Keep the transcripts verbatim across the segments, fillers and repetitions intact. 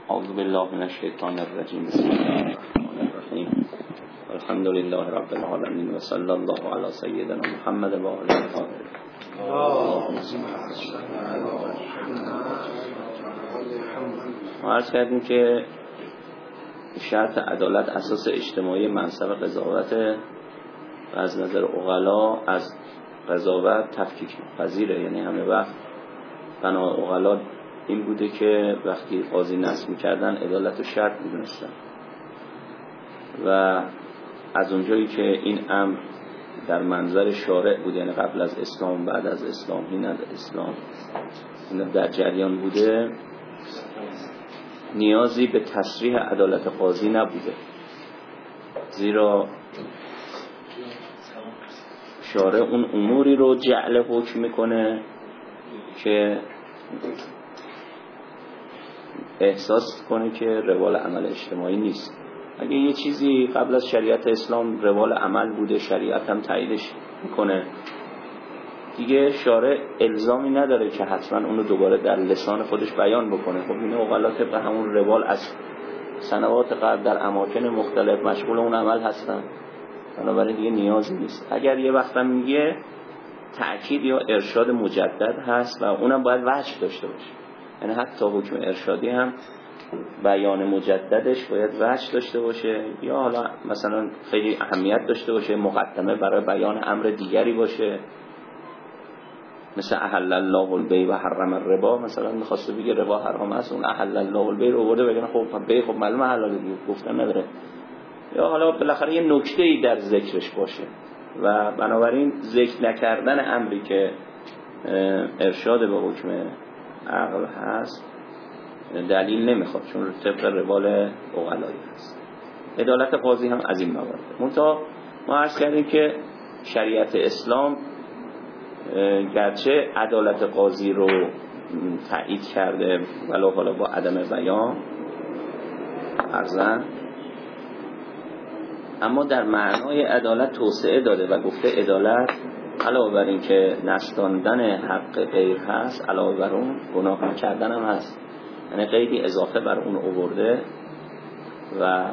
اعوذ بالله من الشیطان الرجیم. بسم الله الرحمن الرحیم. الحمد لله رب العالمین و صلی الله علی سیدنا محمد و آله الطاهرین. اللهم صل ما عرض کردیم که شرط عدالت اساس اجتماعی منصب قضاوت و از نظر عقلا از قضاوت تفکیک پذیره. یعنی همه وقت بنا عقلا این بوده که وقتی قاضی نصب می‌کردن عدالت رو شرط می‌دونستن و از اونجایی که این امر در منظر شارع بود، یعنی قبل از اسلام بعد از اسلام این از اسلام این در جریان بوده، نیازی به تصریح عدالت قاضی نبوده، زیرا شارع اون اموری رو جعل حکم میکنه که احساس کنه که روال عمل اجتماعی نیست. اگه یه چیزی قبل از شریعت اسلام روال عمل بوده، شریعت هم تاییدش میکنه، دیگه شارع الزامی نداره که حتما اونو دوباره در لسان خودش بیان بکنه. خب این اوغلا طبق همون روال از سنوات قبل در اماکن مختلف مشغول اون عمل هستن، بنابراین دیگه نیازی نیست. اگر یه وقتا میگه تأکید یا ارشاد مجدد هست و اونم باید وجه داشته باشه، یعنی حتی حکم ارشادی هم بیان مجددش باید وجه داشته باشه، یا حالا مثلا خیلی اهمیت داشته باشه، مقدمه برای بیان امر دیگری باشه، مثل احل الله البیع و حرم الربا. مثلا می‌خواسته بگه ربا حرام است، اون احل الله البیع رو آورده بگه خب بیع خب معلومه حلاله دیگه، گفتن نداره. یا حالا بالاخره یه نکته‌ای در ذکرش باشه و بنابراین ذکر نکردن امری که ارشاد به حکم عقل هست دلیل نمیخواد، چون طبق روال عقلایی هست. عدالت قاضی هم از این موارد. منتها ما عرض کردیم که شریعت اسلام گرچه عدالت قاضی رو تایید کرده ولو حالا با عدم بیان ارزن، اما در معنای عدالت توسعه داده و گفته عدالت علاوه بر این که نستاندن حق غیر هست، علاوه بر اون گناه کردن هم هست. یعنی قیدی اضافه بر اون آورده و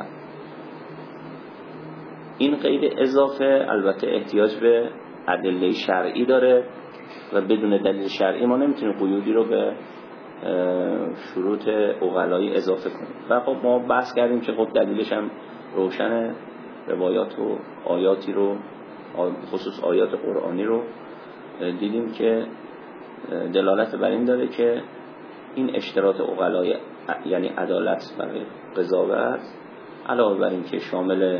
این قید اضافه البته احتیاج به ادله شرعی داره و بدون دلیل شرعی ما نمیتونیم قیودی رو به شروط عقلایی اضافه کنیم. و خب ما بحث کردیم که خب دلیلش هم روشن، روایات و آیاتی رو خصوص آیات قرآنی رو دیدیم که دلالت بر این داره که این اشتراط عقلای یعنی عدالت برای قضاوت علاوه بر این که شامل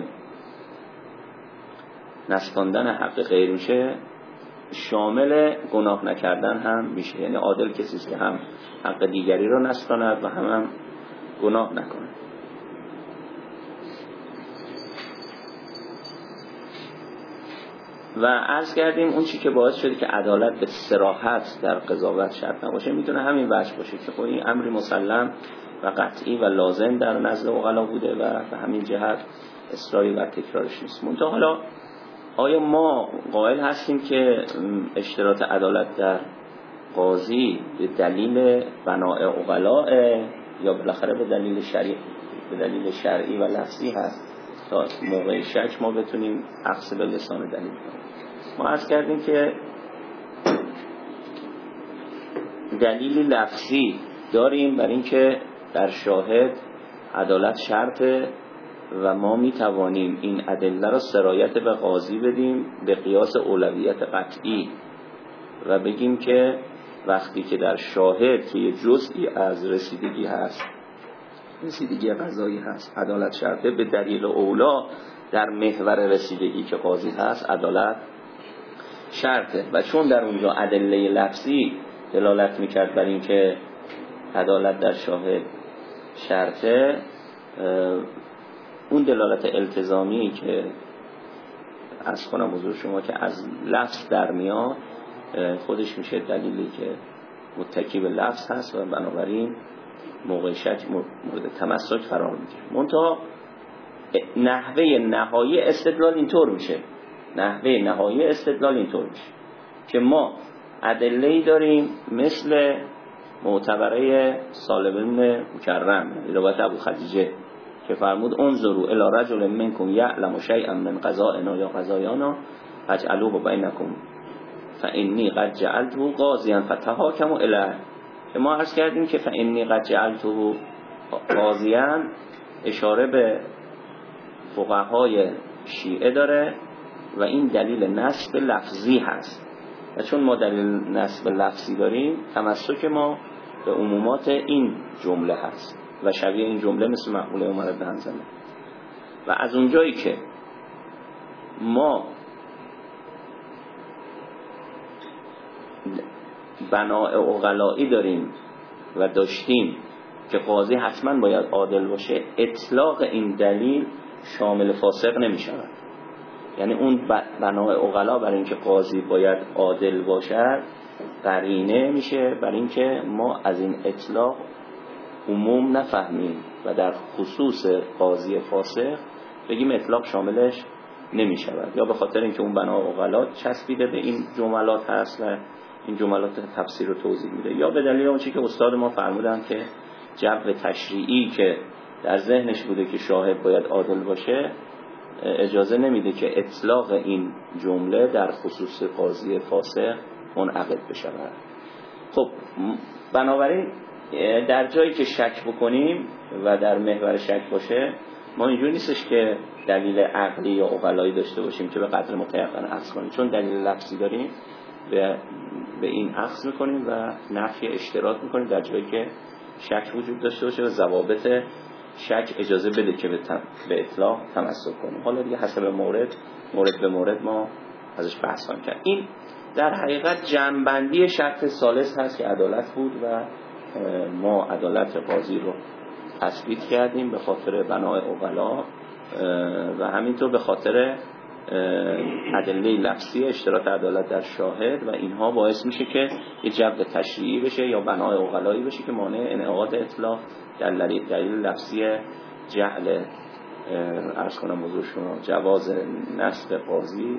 نستاندن حق غیر میشه، شامل گناه نکردن هم میشه. یعنی عادل کسی است که هم حق دیگری رو نستاند و هم, هم گناه نکنه. و عرض کردیم اون چی که باعث شده که عدالت به صراحت در قضاوت شرط نباشه میتونه همین وجه باشه که خب این امری مسلم و قطعی و لازم در نزد عقلا بوده و به همین جهت اصراری و تکرارش نیست. منتها حالا آیا ما قائل هستیم که اشتراط عدالت در قاضی به دلیل بناء عقلاء یا بالاخره به دلیل شرعی به دلیل شرعی و لفظی هست تا موقع شک ما بتونیم اخذ به لسان دلیل کنیم؟ ما عرض کردیم که دلیل لفظی داریم بر این که در شاهد عدالت شرطه و ما می توانیم این ادله را سرایت به قاضی بدیم به قیاس اولویت قطعی و بگیم که وقتی که در شاهد توی جزئی از رسیدگی هست، رسیدگی قضایی هست، عدالت شرطه، به دلیل اولا در محور رسیدگی که قاضی هست عدالت شرطه. و چون در اونجا ادله لفظی دلالت میکرد بر این که عدالت در شاهد شرطه، اون دلالت التزامی که از کنم حضور شما که از لفظ در میاد خودش میشه دلیلی که متکی به لفظ هست و بنابراین موقع شک مورد تمسک قرار میگیره. منتها نحوه نهایی استدلال اینطور میشه نحوه نهایی استدلال اینطور میشه که ما ادله‌ای داریم مثل معتبره سالم بن مکرم، روایت ابو خدیجه که فرمود انظروا الی رجل منکم یعلم شیئا من قضائنا یا قضایانا فاجعلوه بینکم فانی قد جعلته قاضیا فتحاکموا الیه. که ما عرض کردیم که فانی قد جعلته قاضیا اشاره به فقهای شیعه داره و این دلیل نسب لفظی هست و چون ما دلیل نسب لفظی داریم تمسک ما به عمومات این جمله هست و شبیه این جمله مثل مقوله عمر بن حنظله. و از اونجایی که ما بناء عقلایی داریم و داشتیم که قاضی حتما باید عادل باشه، اطلاق این دلیل شامل فاسق نمی شود. یعنی اون بناء عقلا برای اینکه قاضی باید عادل باشد قرینه میشه برای اینکه ما از این اطلاق عموم نفهمیم و در خصوص قاضی فاسق بگیم اطلاق شاملش نمی شود، یا به خاطر اینکه اون بناء عقلا چسبیده به این جملات هست و این جملات تفسیر رو توضیح میده، یا به دلیل اون چیزی که استاد ما فرمودن که جو تشریعی که در ذهنش بوده که شاهد باید عادل باشه اجازه نمیده که اطلاق این جمله در خصوص قاضی فاسق منعقد بشود. خب بنابراین در جایی که شک بکنیم و در محور شک باشه، ما اینجوری نیستش که دلیل عقلی یا عقلایی داشته باشیم که به قدر متيقن اخذ کنیم، چون دلیل لفظی داریم به به این اخذ میکنیم و نفی اشتراط میکنیم در جایی که شک وجود داشته باشه و ضوابط شک اجازه بده که به, تم... به اطلاق تمسک کنیم. حالا دیگه حسب مورد مورد به مورد ما ازش بحث کنیم کرد. این در حقیقت جمع‌بندی شرط ثالث هست که عدالت بود و ما عدالت قاضی رو تثبیت کردیم به خاطر بنای عقلا و همینطور به خاطر ادله لفظی اشتراط عدالت در شاهد و اینها باعث میشه که یه جو تشریعی بشه یا بنای عقلایی بشه که مانع انعقاد اطلاق در دلیل لفظی جعل عرض کنم حضور شما جواز نسب قاضی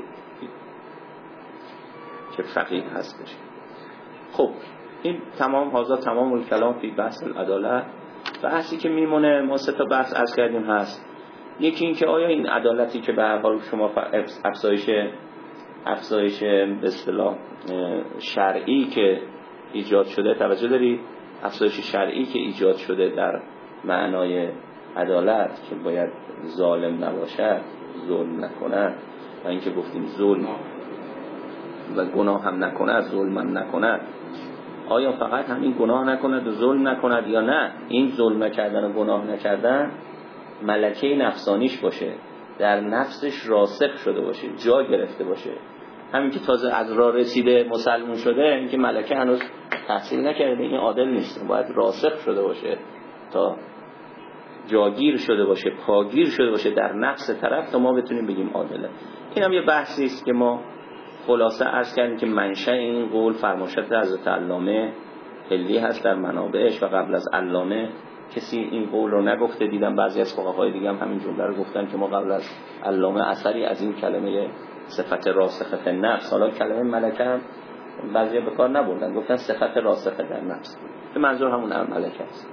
که فقیه هست بشه. خب این تمام حاضر تمام الکلام فی بحث العدالت. بحثی که میمونه ما سه تا بحث عرض کردیم هست. یکی این که آیا این عدالتی که به هر حال شما افزایش افزایش به اصطلاح شرعی که ایجاد شده، توجه دارید افزایش شرعی که ایجاد شده در معنای عدالت که باید ظالم نباشد، ظلم نکند و اینکه گفتیم ظلم و گناه هم نکند، ظلم هم نکند، آیا فقط همین گناه نکند و ظلم نکند یا نه این ظلم نکردن و گناه نکردن ملکه نفسانیش باشه، در نفسش راسخ شده باشه، جا گرفته باشه، همین که تازه از راه رسیده مسلمون شده، این که ملکه هنوز تحصیل نکرده این عادل نیست، باید راسخ شده باشه تا جاگیر شده باشه، پاگیر شده باشه در نفس طرف تا ما بتونیم بگیم عادله. این هم یه بحثی است که ما خلاصه عرض کردیم که منشأ این قول فرمایشات حضرت علامه حلی هست در منابعش و قبل از علامه کسی این قول رو نگفته. دیدم بعضی از فقهای دیگه هم همین جمله رو گفتن که ما قبل از علامه اثری از این کلمه صفت راسخه فی النفس، حالا کلمه ملکه هم بعضی به کار نبردن، گفتن صفت راسخه در نفس، به منظور همون ملکه است.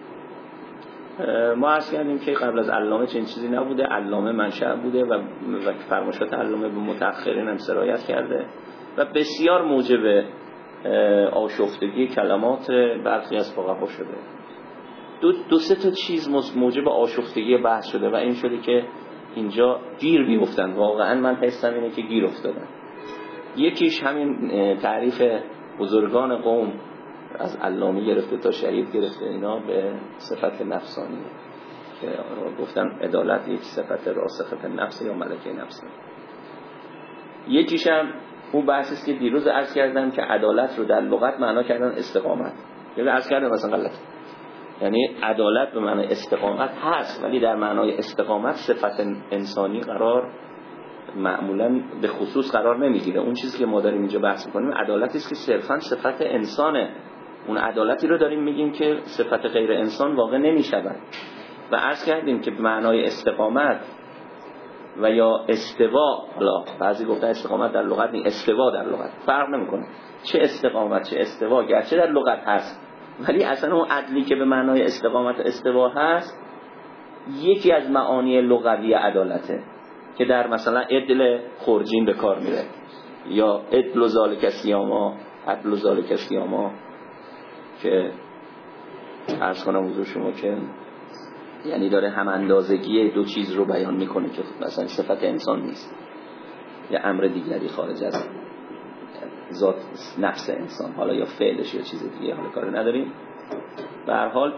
ما عرض کردیم که قبل از علامه چنین چیزی نبوده، علامه منشأ بوده و و فرمایشات علامه به متأخرین هم سرایت کرده و بسیار موجب آشفتگی کلمات برخی از فقها شده. دو, دو سه تا چیز موجب آشفتگی بحث شده و این شده که اینجا گیر بیفتن. واقعا من حسم اینه که گیر افتادن. یکیش همین تعریف بزرگان قوم از علامه گرفته تا شریف گرفته اینا به صفت نفسانی که گفتن عدالت یک صفت راسخه نفس یا ملکه نفس. یکیش هم اون بحثی است که دیروز عرض کردم که عدالت رو در لغت معنا کردن استقامت. یعنی عرض کردم مثلا غلط، یعنی عدالت به معنی استقامت هست ولی در معنای استقامت صفت انسانی قرار معمولا به خصوص قرار نمیگیره. اون چیزی که ما داریم اینجا بحث می‌کنیم عدالتی است که صرفاً صفت انسانه. اون عدالتی رو داریم میگیم که صفت غیر انسان واقع نمی‌شود. و عرض کردیم که به معنای استقامت و یا استوا، حالا بعضی گفتن استقامت در لغت نیست، استوا در لغت فرق نمی‌کنه. چه استقامت چه استوا گرچه در لغت هست ولی اصلا اون عدلی که به معنای استقامت و استوا هست یکی از معانی لغوی عدالته که در مثلا عدل خرجین به کار میره، یا عدل و ذالک سیاما، عدل و ذالک سیاما، که عرض کنم حضور شما که یعنی داره هم اندازگی دو چیز رو بیان میکنه که مثلا صفت انسان نیست یا امر دیگری خارج از ذات نفس انسان، حالا یا فعلش یا چیز دیگه، حالا کار نداریم. به هر حال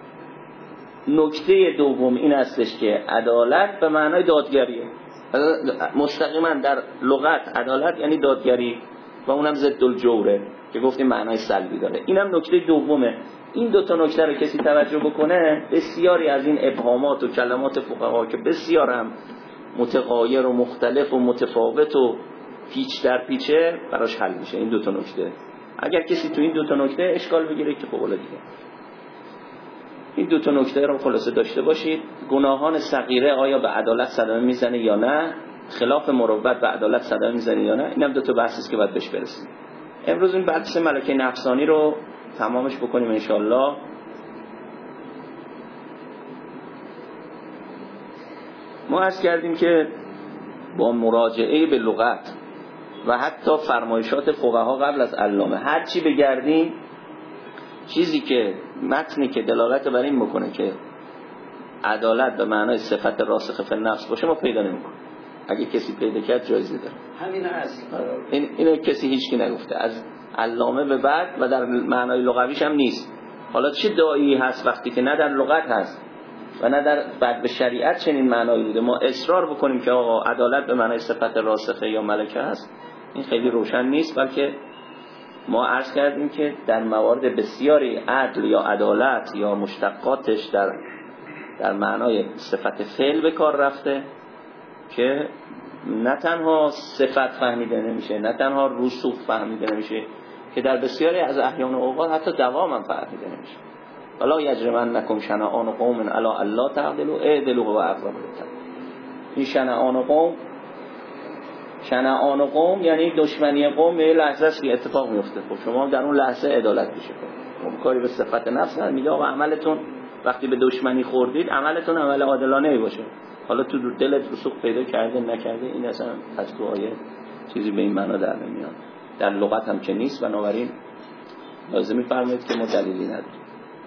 نکته دوم این هستش که عدالت به معنای دادگریه، مستقیما در لغت عدالت یعنی دادگری و اونم ضد الجوره که گفتیم معنای سلبی داره. اینم نکته دومه. این دو تا نکته رو کسی توجه بکنه بسیاری از این ابهامات و کلمات فقها که بسیار هم متغایر و مختلف و متفاوت و پیچ در پیچه براش حل میشه. این دو تا نکته اگر کسی تو این دو تا نکته اشکال بگیره که خب دیگه این دو تا نکته رو خلاصه داشته باشید. گناهان صغیره آیا به عدالت صدمه میزنه یا نه؟ خلاف مروت به عدالت صدمه میزنه یا نه؟ اینم دو تا بحثی است که باید بهش برسیم. امروز این بحث ملکه نفسانی رو تمامش بکنیم ان شاء الله. ما عرض کردیم که با مراجعه به لغت و حتی فرمایشات فقها قبل از علامه هر چی بگردیم، چیزی که متنی که دلالت بر این بکنه که عدالت به معنای صفت راسخ فی النفس باشه ما پیدا نمی‌کنیم. اگه کسی پیدا کرد جایزه داره. همین هست. این اینو کسی هیچکی نگفته از علامه به بعد و در معنای لغویش هم نیست. حالا چه داعی هست وقتی که نه در لغت هست و نه در بعد به شریعت چنین معنایی بوده ما اصرار بکنیم که آقا عدالت به معنای صفت راسخه یا ملکه هست؟ این خیلی روشن نیست. بلکه ما عرض کردیم که در موارد بسیاری عدل یا عدالت یا مشتقاتش در در معنای صفت فعل به کار رفته که نه تنها صفت فهمیده نمیشه، نه تنها رسوخ فهمیده نمیشه، که در بسیاری از احیان و اوقات حتی دوام هم فهمیده نمیشه. ولا یجرمنکم شنآن قوم علی الا تعدلوا اعدلوا هو اقرب للتقوی. این شنآن قوم، شنآن قوم یعنی دشمنی قوم یه لحظه است که اتفاق میفته. خب شما در اون لحظه عدالت بشه کنید. کاری به صفت نفس نداره. میگه آقا عملتون وقتی به دشمنی خوردید عملتون عمل عادلانه ای باشه. حالا تو دلت رسوخ پیدا کرده نکرده این اصلا از تو آیه چیزی به این معنا در نمیاد. در لغت هم که نیست. بنابراین لازم می‌فرمایید که ما دلیلی نداریم.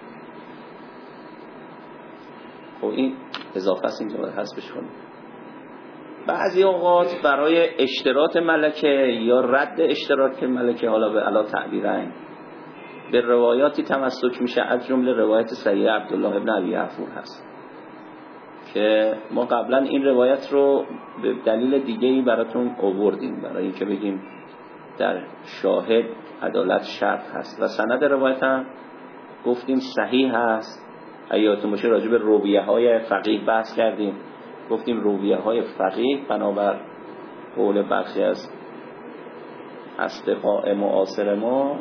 خب این اضافه است اینجا باید حذفش کنیم. بعضی اوقات برای اشتراط ملکه یا رد اشتراط ملکه، حالا به علا تعبیرین، به روایاتی تمسک میشه، از جمله روایت صحیح عبدالله ابن ابی عفور هست که ما قبلا این روایت رو به دلیل دیگه‌ای براتون آوردیم برای اینکه بگیم در شاهد عدالت شرط هست و سند روایت هم گفتیم صحیح هست. یادتون باشه راجع به رویه های فقیه بحث کردیم، گفتیم رویه های فقیه بنابر قول برخی از اصدقاء معاصر ما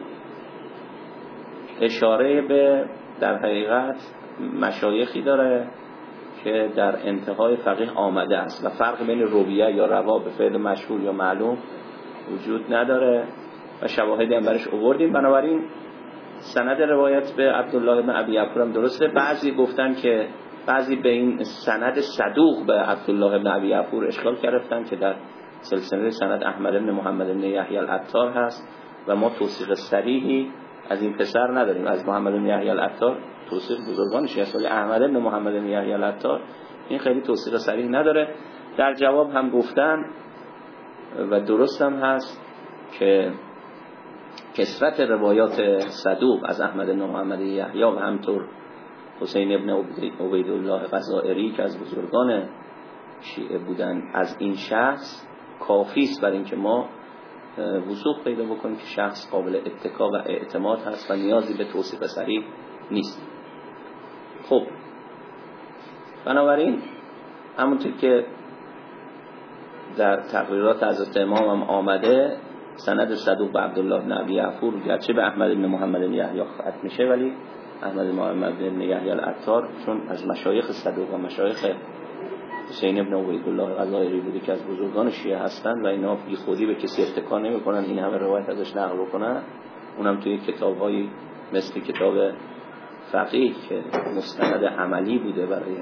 اشاره به در حقیقت مشایخی داره که در انتهای فقیه آمده است و فرق بین رویه یا روا به فعل مشهور یا معلوم وجود نداره و شواهدی هم برش آوردیم. بنابراین سند روایت به عبدالله بن ابی عفور هم درسته. بعضی گفتن که بعضی به این سند صدوق به عبدالله بن ابی عفور اشکال گرفتن که در سلسله سند احمد بن محمد بن یحیی العطار هست و ما توثیق صریحی از این پسر نداریم، از محمد بن یحیی العطار توثیق بزرگانش هست ولی احمد بن محمد بن یحیی العطار این خیلی توثیق صریح نداره. در جواب هم گفتن و درست هم هست که کثرت روایات صدوق از احمد بن محمد یحیی و همطور حسین ابن عبیدالله غزائری که از بزرگان شیعه بودن از این شخص کافی است برای اینکه ما وثوق پیدا بکنیم که شخص قابل اتکا و اعتماد هست و نیازی به توصیف صریح نیست. خب بنابراین همونطور که در تقریرات حضرت امام هم آمده سند صدوق به عبدالله بن ابی عفور گرچه به احمد بن محمد بن یحیی ختم میشه ولی احمد بن محمد بن یحیی العطار چون از مشایخ صدوق و مشایخ حسین ابن عبیدالله غزائری بوده که از بزرگان شیعه هستند و اینا بی خودی به کسی اتکا نمیکنن این همه روایت ازش نقل بکنن. اونم توی کتاب‌های مثل کتاب فقیه که مستند عملی بوده برای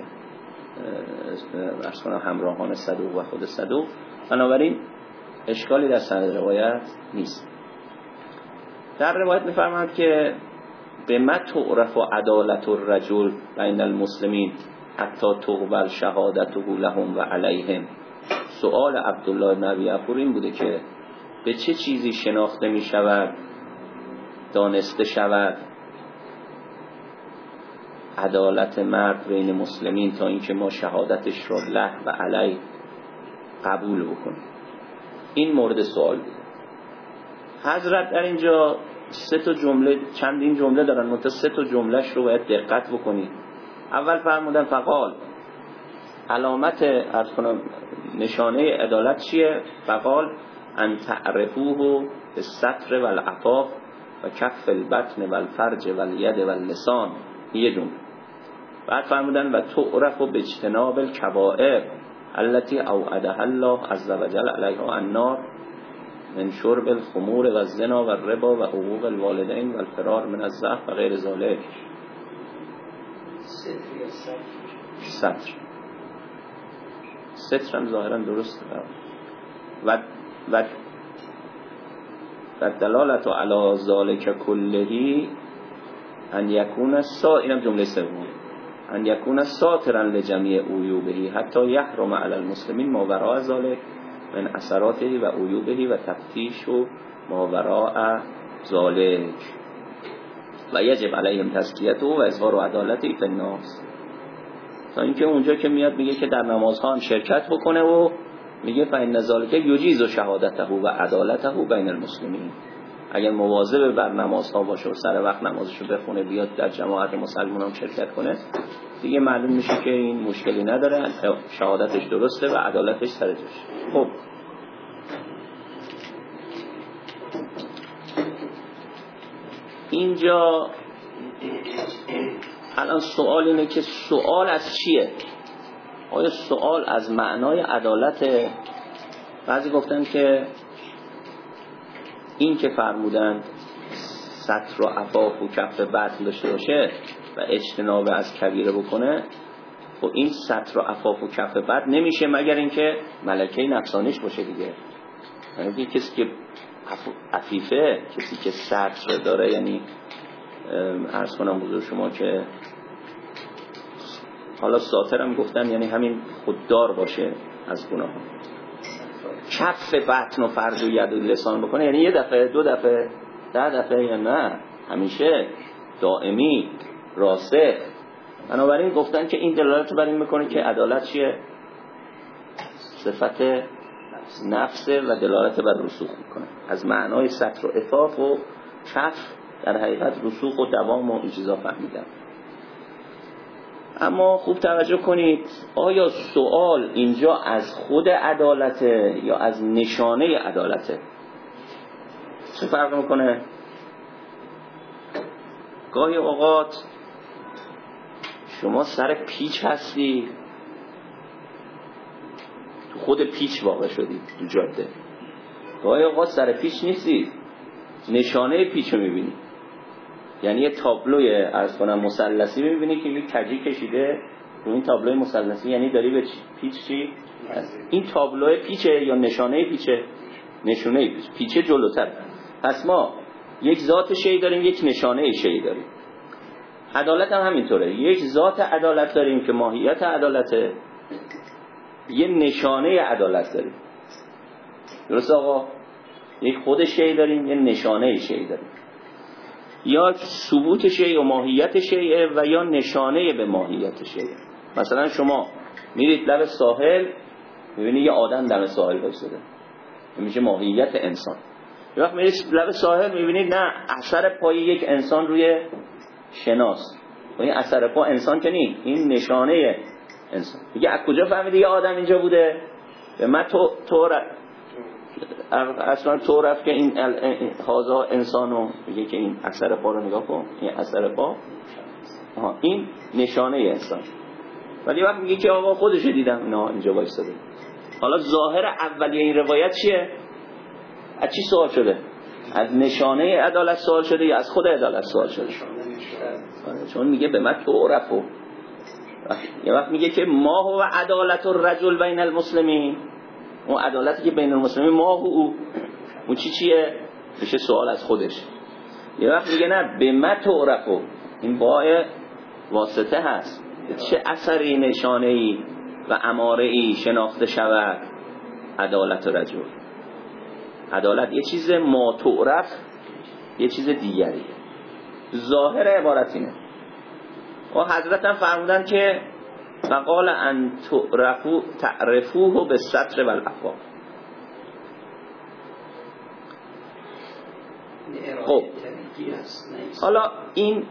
ارسان همراهان صدوق و خود صدوق، بنابراین اشکالی در سند روایت نیست. در روایت می‌فرماید که به ما تعرف عدالت الرجل بین المسلمین حتی تقبل شهادته لهم و علیهم. سؤال عبدالله بن ابی عفور این بوده که به چه چیزی شناخته می شود، دانسته شود عدالت مرد بین مسلمین تا اینکه ما شهادتش را له و علی قبول بکنیم. این مورد سوال بوده. حضرت در اینجا سه تا جمله، چندین جمله دارن، منتها سه تا جملهش رو باید دقت بکنید. اول فرمودن فقال، علامت عرض کنم نشانه عدالت چیه؟ فقال ان تعرفوه بالستر والعفاف و کف البطن والفرج والید واللسان. یه جمله. بعد فرمودن و تعرف باجتناب الکبائر التي اوعدها الله عز وجل علیها النار من شرب الخمور و الزنا و الربا و حقوق الوالدین و الفرار من الضعف و غیر ذلک. ستر ستر هم ظاهرا درست و و و دلالت علی ذلک کلهی ان یکون سا اینم جمله سوم ان یکون ساترا لجمیع عیوبه حتی یحرم علی المسلمین ما وراء ذلک من اثراته و عیوبه و تفتیش و ما وراء ذلک و یجب علیهم تزکیته و اظهار عدالته فی الناس. تا اینکه اونجا که میاد میگه که در نمازها هم شرکت بکنه و میگه فإن ذلک یجیز شهادته و عدالته بین المسلمین. اگر مواظب بر نمازها باشه و سر وقت نمازشو بخونه بیاد در جماعت مسلمانان شرکت کنه، دیگه معلوم میشه که این مشکلی نداره، شهادتش درسته و عدالتش سر جاشه. خب اینجا الان سوال اینه که سوال از چیه؟ آیا سوال از معنای عدالت؟ بعضی گفتن که این که فرمودند ستر و عفاف و کف بطن داشته باشه و اجتناب از کبیره بکنه، خب این ستر و عفاف و کف بطن نمیشه مگر اینکه ملکه نفسانیش باشه دیگه. یعنی کسی که عفیفه، کسی که ستر داره، یعنی عرض کنم حضور شما که حالا ساتر هم گفتن یعنی همین خوددار باشه از گناه، کف بطن و فرج و ید و لسان بکنه، یعنی یه دفعه، دو دفعه، ده دفعه، یا نه همیشه دائمی راسخ. بنابراین گفتن که این دلالت بر این میکنه که عدالت چیه؟ صفت نفسه و دلالت بر رسوخ میکنه. از معنای ستر و عفاف و کف در حقیقت رسوخ و دوام و این چیزا فهمیدن. اما خوب توجه کنید، آیا سوال اینجا از خود عدالته یا از نشانه عدالته؟ چه فرق میکنه؟ گاهی اوقات شما سر پیچ هستی، تو خود پیچ واقع شدی تو جاده، گاهی اوقات سر پیچ نیستی، نشانه پیچ رو میبینی. یعنی یه تابلوی عرض کنم مثلثی میبینی که یه کجی کشیده رو این تابلوی مثلثی، یعنی داری به پیچ چی؟ این تابلوی پیچه یا نشانه پیچه؟ نشانه پیچ. پیچه جلوتر. پس ما یک ذات شیء داریم، یک نشانه شیء داریم. عدالت هم همینطوره، یک ذات عدالت داریم که ماهیت عدالته، یه نشانه عدالت داریم. درست آقا؟ یک خود شیء داریم، یه نشانه شیء داریم. یا ثبوت شیء و ماهیت شیء و یا نشانه به ماهیت شیء. مثلا شما میرید لب ساحل میبینید یه آدم دم ساحل وایساده، میشه ماهیت انسان. یه وقت میرید لب ساحل میبینید نه، اثر پای یک انسان روی شناست، و این اثر پا انسان که نیست، این نشانه انسان. میگه از کجا فهمیدی یه آدم اینجا بوده؟ به من تو تو اصلا تو رفت که این هازا انسانو، میگه که این اثر پا رو نگاه کن، این اثر پا، آها این نشانه انسان. ولی وقت میگه که آقا خودش دیدم نه اینجا وایساده. حالا ظاهر اولیه این روایت چیه؟ از چی سوال شده؟ از نشانه عدالت سوال شده یا از خود عدالت سوال شده؟ چون میگه به من تعرفو، یه وقت میگه که ما هو عدالت الرجل بین المسلمین، اون عدالتی که بین المسلمین ما هو او اون چی چیه؟ میشه سوال از خودش. یه وقت میگه نه به من تعرفو، این باء واسطه هست، چه اثری نشانه‌ای و اماره‌ای شناخته شود عدالت رجل. عدالت یه چیز ما تعرف، یه چیز دیگری. ظاهر عبارت اینه. و حضرت هم فرمودن که فقال ان تعرفو تعرفوه بالستر والعفاف. خب حالا این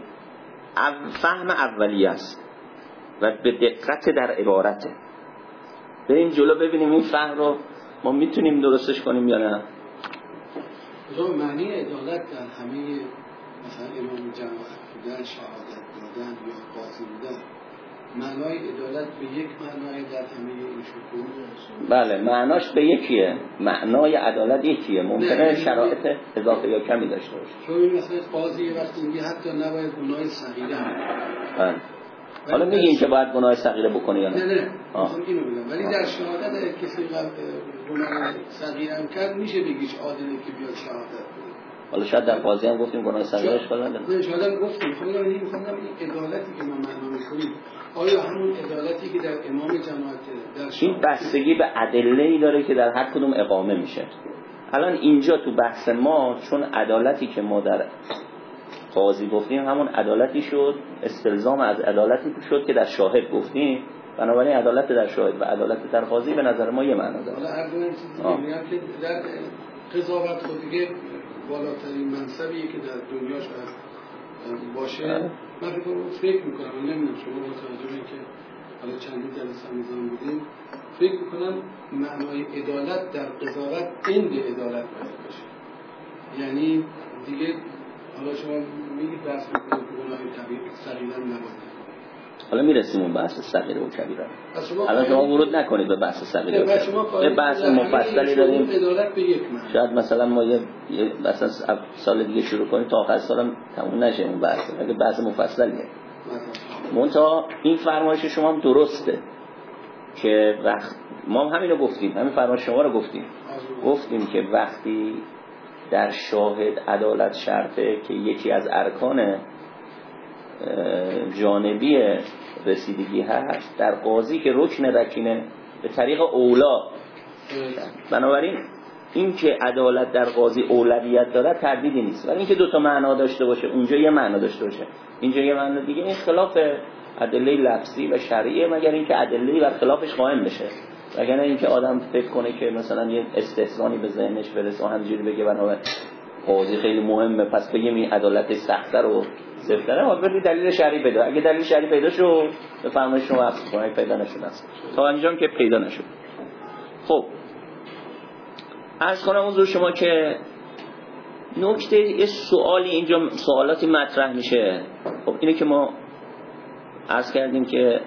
فهم اولی است و به دقت در عبارته. بریم جلو ببینیم این فهم رو ما میتونیم درستش کنیم یا نه. خب معنی عدالت در همه مثلا امام جماعت بودن، شهادت دادن یا قاضی بودن، معنای عدالت به یک معنای در همه این شکوه؟ بله معناش به یکیه، معنای عدالت یکیه، ممکنه شرایط اضافه یا کمی داشته باشه. چون مثلا قاضی وقتی میگه حتی نباید گناه صغیره هم. حالا میگین که باید گناه صغیره بکنه یا نه؟ نه نه مثلا اینو میگم، ولی در شهادت اگه کسی گناه صغیره هم کرد میشه بگیش عادله که بیاد شهادت کنه. حالا شاید در قاضی هم گفتیم گناه صغیرش کنه. نه شاید هم گفتیم. خب من میگم این عدالتی که ما معنا می‌کنیم آیا همون عدالتی که در امام جماعت در شهادت، این بستگی به ادله‌ای داره که در هر کدوم اقامه میشه. الان اینجا تو بحث ما چون عدالتی که ما در قاضی گفتیم همون عدالتی شد، استلزام از عدالتی شد که در شاهد گفتیم، بنابراین عدالت در شاهد و عدالت در قاضی به نظر ما یه معنا داره. حالا هر دو این چیزی میگم که در قضاوت خود دیگه بالاترین منصبی که در دنیا شاید باشه. من فکر میکنم، من نمیدونم شما متوجه این که حالا چندین جلسه میزان بودیم، فکر میکنم معنای عدالت در قضاوت اند عدالت باید باشه. یعنی دیگه حالا شما میگید بحث میکنید که گناه کبیر صغیره نباید. حالا میرسیم اون بحث صغیره و کبیره. الان شما ورود نکنید به بحث صغیره و کبیره. یه بحث مفصلی داریم. عدالت به یک معنی. شاید مثلا ما یه مثلا سال دیگه شروع کنیم تا آخر سالم تموم نشه اون بحث. اگه بحث مفصلیه. منتها این فرمایش شما هم درسته که وقت ما هم همینو گفتیم، همین فرمایش شما رو گفتیم. گفتیم که وقتی در شاهد عدالت شرطه که یکی از ارکان جانبی رسیدگی هست، در قاضی که رکن رکینه به طریق اولا. بنابراین این که عدالت در قاضی اولویت داره تردیدی نیست، ولی این که دو تا معنا داشته باشه، اونجا یه معنا داشته باشه اینجا یه معنا دیگه، این خلاف ادله لفظی و شرعیه، مگر اینکه ادله بر خلافش قائم بشه. وگرنه اینکه آدم فکر کنه که مثلا یه استحسانی به ذهنش برسه و همینجوری بگه بنابراین قاضی خیلی مهمه پس بگیم این عدالت سخت‌تر و سفت‌تره، حالا دلیل شرعی پیدا. اگه دلیل شرعی پیدا شد به فرمایش شما وصل کنید، پیدا نشد است تا اینجام که پیدا نشد. خب عرض کنم حضور شما که نکته یه سوالی اینجا سوالاتی مطرح میشه. خب اینه که ما عرض کردیم که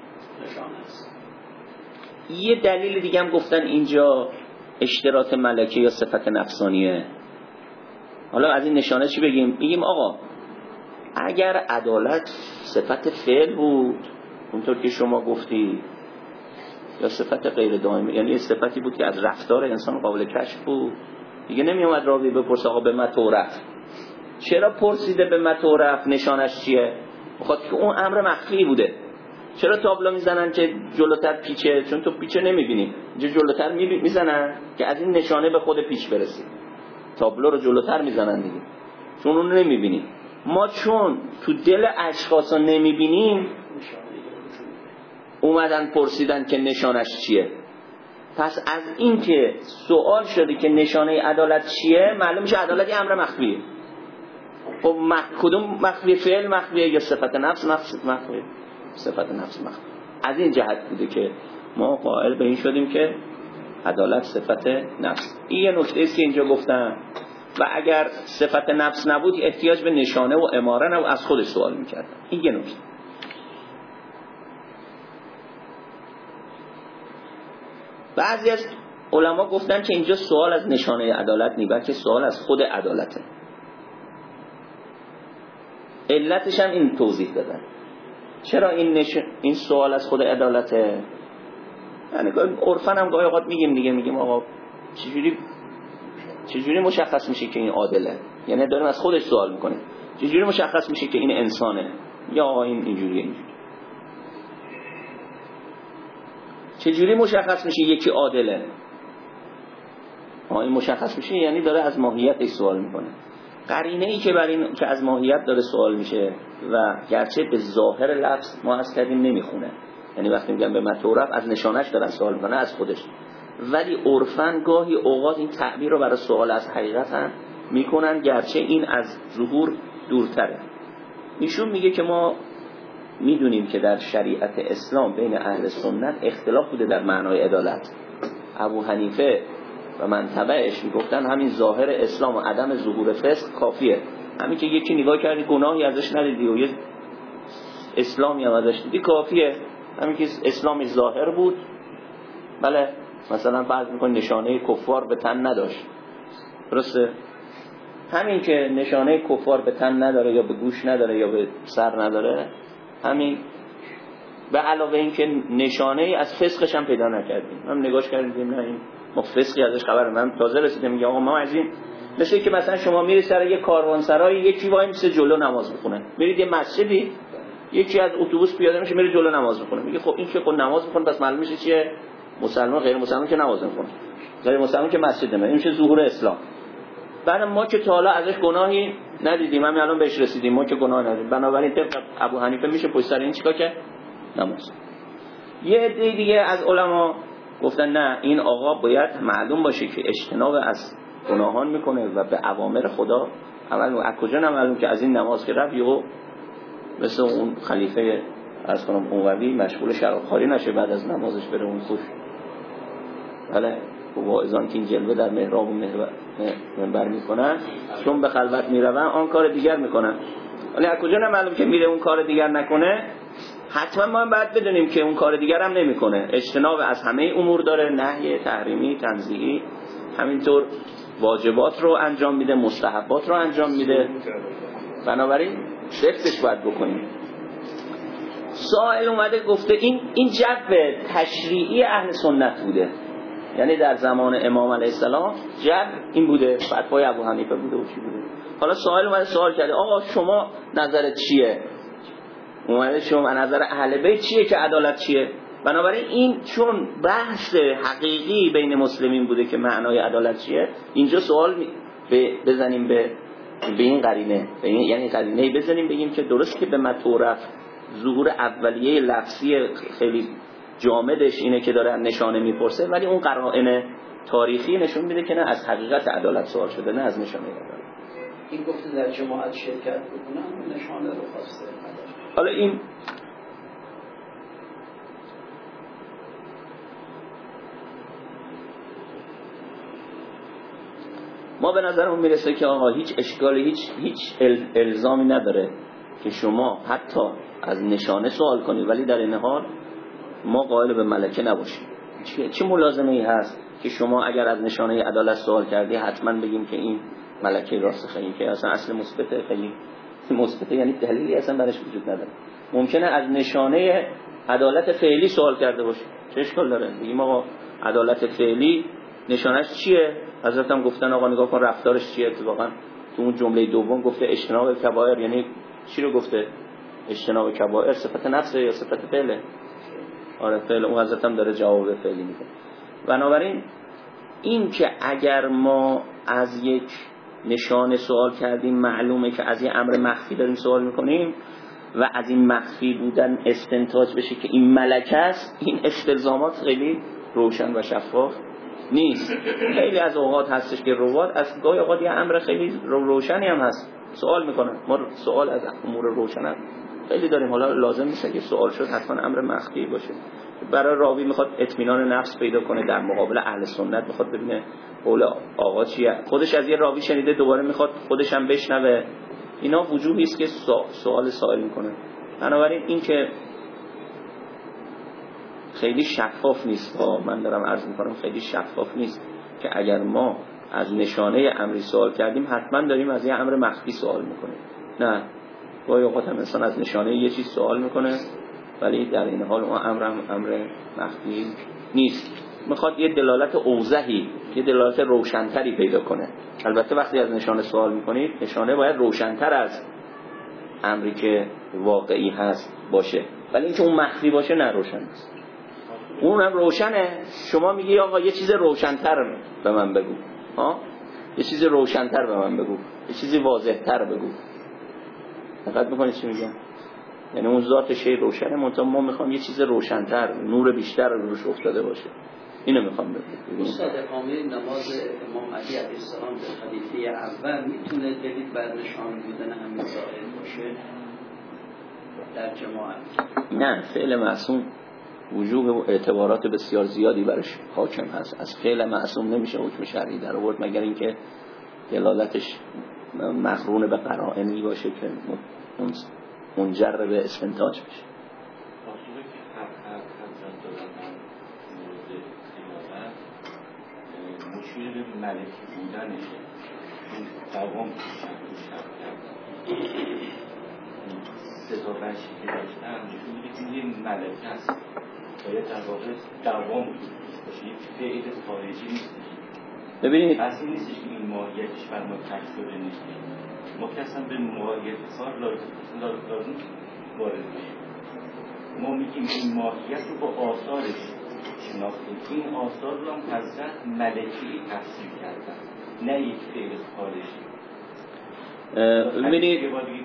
یه دلیل دیگه هم گفتن اینجا اشتراط ملکه یا صفت نفسانیه. حالا از این نشانه چی بگیم؟ بگیم آقا اگر عدالت صفت فعل بود اونطور که شما گفتی، یا صفت غیر دائمی، یعنی صفتی بود که از رفتار انسان قابل کشف بود، دیگه نمی اومد راوی بپرسه آقا به ما تعرف. چرا پرسیده به ما تعرف؟ نشانش چیه؟ بخاطر که اون امر مخفی بوده. چرا تابلو میزنن که جلوتر پیچه؟ چون تو پیچه نمیبینی، اینجا جلوتر میزنن که از این نشانه به خود پیچ برسی. تابلو رو جلوتر میزنن دیگه چون اون رو نمیبینی. ما چون تو دل اشخاص رو نمیبینیم اومدن پرسیدن که نشانش چیه. پس از این که سوال شده که نشانه عدالت چیه، معلوم میشه عدالت یه امر مخفیه. خب مخ... کدوم مخفیه؟ فعل مخفیه یا صفت نفس مخفیه؟ صفت نفس مخفیه. از این جهت بوده که ما قائل به این شدیم که عدالت صفت نفس. این یه نکته است که اینجا گفتم. و اگر صفت نفس نبود احتیاج به نشانه و اماره نه و از خودش سوال میکردن. این یه نکته. بعضی از علما گفتن که اینجا سوال از نشانه عدالت نیست، بلکه سوال از خود عدالته. علتش هم این توضیح دادن. چرا این نش... این سوال از خود عدالته؟ یعنی عرفاً هم گاهی اوقات میگیم دیگه میگیم آقا چجوری چجوری مشخص میشه که این عادله؟ یعنی داریم از خودش سوال میکنه. چجوری مشخص میشه که این انسانه؟ یا آقا این اینجوریه اینجوری. چجوری مشخص میشه یکی عادله؟ آقا این مشخص میشه یعنی داره از ماهیتش سوال میکنه. قرینه ای که بر این که از ماهیت داره سوال میشه و گرچه به ظاهر لفظ ما از کردیم نمیخونه، یعنی وقتی میگن به مطورف از نشانش دارن سوال میکنه از خودش، ولی عرفاً گاهی اوقات این تعبیر رو برای سوال از حقیقت هم میکنن گرچه این از ظهور دورتره. ایشون میگه که ما میدونیم که در شریعت اسلام بین اهل سنت اختلاف بوده در معنای عدالت. ابو حنیفه و من تبعش میگفتن همین ظاهر اسلام و عدم ظهور فسق کافیه. همین که یکی نگاه کردی گناهی ازش ندیدی و یه اسلامی هم ازش دیدی کافیه. همین که اسلامی ظاهر بود، بله مثلا فرض می‌کنی نشانه کفار به تن نداشت، درسته؟ همین که نشانه کفار به تن نداره یا به گوش نداره یا به سر نداره، همین به علاوه این که نشانه ای از فسقش هم پیدا نکردیم. هم نگاش کردیم نه این ما فسقی ازش خبر من تازه رسیدم. میگه آقا ما از این مثل که مثلا شما میری سر یه کاروانسرای یکی وای میسه جلو نماز بخونه، میرید یه مسجدی یکی از اتوبوس پیاده میشه میره جلو نماز بخونه، میگه خب این که خب نماز بخونه پس معلوم میشه چیه؟ مسلمان. غیر مسلمان که نماز نمیخونه، غیر مسلمان که مسجد نمیره، این میشه ظهور اسلام. بعد ما که تا حالا ازش گناهی ندیدیم، همین الان بهش رسیدیم، ما که گناه ندیدیم، بنابراین طبق ابو حنیفه میشه پشت سر این چیکار کرد؟ نماز. یه عده دیگه از علما گفتن نه، این آقا باید معلوم باشه که اجتناب از گناهان میکنه و به اوامر خدا عمل. از کجا معلوم که از این نماز که رفت یهو مثل اون خلیفه از کنم اموی مشغول شرابخواری نشه بعد از نمازش بره اون خوش. بله واعظان که این جلوه در محراب و منبر میکنن چون به خلوت میرون آن کار دیگر میکنن. ولی از کجا معلوم که میره اون کار دیگر نکنه؟ حتما ما هم باید بدونیم که اون کار دیگر هم نمیکنه، اجتناب از همه امور داره، نهی تحریمی تنزیهی، همینطور واجبات رو انجام میده، مستحبات رو انجام میده. بنابراین سفتش باید بکنیم. سائل اومده گفته این این جو تشریعی اهل سنت بوده، یعنی در زمان امام علیه السلام جو این بوده، فتوای ابو حنیفه بوده و چی بوده. حالا سائل اومده سوال کرده آقا شما نظرت چیه؟ اومده شما نظر اهل بیت چیه که عدالت چیه؟ بنابراین این چون بحث حقیقی بین مسلمین بوده که معنای عدالت چیه، اینجا سوال بزنیم به به این قرینه، به این یعنی قرینه بزنیم بگیم که درست که به مطورف ظهور اولیه لفظی خیلی جامدش اینه که داره نشانه میپرسه، ولی اون قرائن تاریخی نشون میده که نه از حقیقت عدالت سوال شده، نه از نشانه عدالت. این گفته در جماعت شرکت بکنم نشانه رو خواسته. حالا این ما به نظرمون میرسه که آقا هیچ اشکالی هیچ هیچ الزامی نداره که شما حتی از نشانه سوال کنید ولی در این حال ما قائل به ملکه نباشیم. چه چه ملازمه ای هست که شما اگر از نشانه عدالت سوال کردی حتما بگیم که این ملکه راسخه، که اصلا اصل مثبت خیلی مثبت یعنی دلیلی اصلا برش وجود نداره. ممکنه از نشانه عدالت فعلی سوال کرده باشه، چه اشکال داره؟ بگیم آقا عدالت فعلی نشانش چیه؟ حضرت هم گفتن آقا نگاه کن رفتارش چیه. اتفاقا تو اون جمله دوم گفته اجتناب کبائر، یعنی چی رو گفته؟ اجتناب کبائر صفت نفسه یا صفت فعله؟ آره فعل. اون حضرت هم داره جواب فعلی میده. بنابراین این که اگر ما از یک نشانه سوال کردیم معلومه که از یه امر مخفی داریم سوال میکنیم و از این مخفی بودن استنتاج بشه که این ملکه است، این استلزامات خیلی روشن و شفاف نیست. خیلی از اوقات هستش که روات از گاهی اوقات یه امر خیلی روشنی هم هست سوال میکنن. ما سوال از امور روشن هم خیلی داریم، حالا لازم نیست که سوال شد حتما امر مخفی باشه. برای راوی میخواد اطمینان نفس پیدا کنه در مقابل اهل سنت، میخواد ببینه قول آقا چیه، خودش از یه راوی شنیده دوباره میخواد خودش هم بشنوه. اینا وجوبی است که سوال سائل میکنه. بنابراین این که خیلی شفاف نیست ها. من دارم عرض میکنم خیلی شفاف نیست که اگر ما از نشانه امری سوال کردیم حتما داریم از یه امر مخفی سوال میکنیم. نه، گاهی اوقات هم انسان از نشانه یه چیز سوال میکنه ولی در این حال اون امر هم امر مخفی نیست، میخواد یه دلالت اوضحی، یه دلالت روشنتری پیدا کنه. البته وقتی از نشانه سوال میکنید نشانه باید روشنتر از امری که واقعی هست باشه، ولی اینکه اون مخفی باشه نه روشن است. اون هم روشنه، شما میگی آقا یه چیز روشنتر به من بگو، ها یه چیز روشنتر به من بگو، یه چیزی واضح‌تر بگو. دقت میکنید چی میگم؟ یعنی اون ذات شی روشنه، منتها ما میخوام یه چیز روشنتر، نور بیشتر روش افتاده باشه. اینو میخوام بگم. استاد اقامه نماز امام علی علیه السلام در خلیفه اول میتونه دلیل بر نشان بودن همین ظاهر باشه در جماعت؟ نه، فعل معصوم وجوه و اعتبارات بسیار زیادی برش حاکم هست. از فعل معصوم نمیشه حکم شرعی در آورد مگر اینکه دلالتش مقرون به قرائنی باشه که منجر به استنتاج بشه. مشیر به ملکی بودنشه، این دوام توش شب کردن ستا بچی که داشتن نشون میده که یه ملکه هست، باید در واقع دوام توش باشه، یک فعل خارجی نیست. ببینید اصلا نیستش که این ماهیتش بر ما تک شده نیست، ما کسا به ماهیت کار لازم وارد بشیم. ما میگیم این ماهیت رو با آثارش شناختیم، این آثار رو هم حضرت ملکی تفسیر کردن، نه یک فعل خارجی. ببینید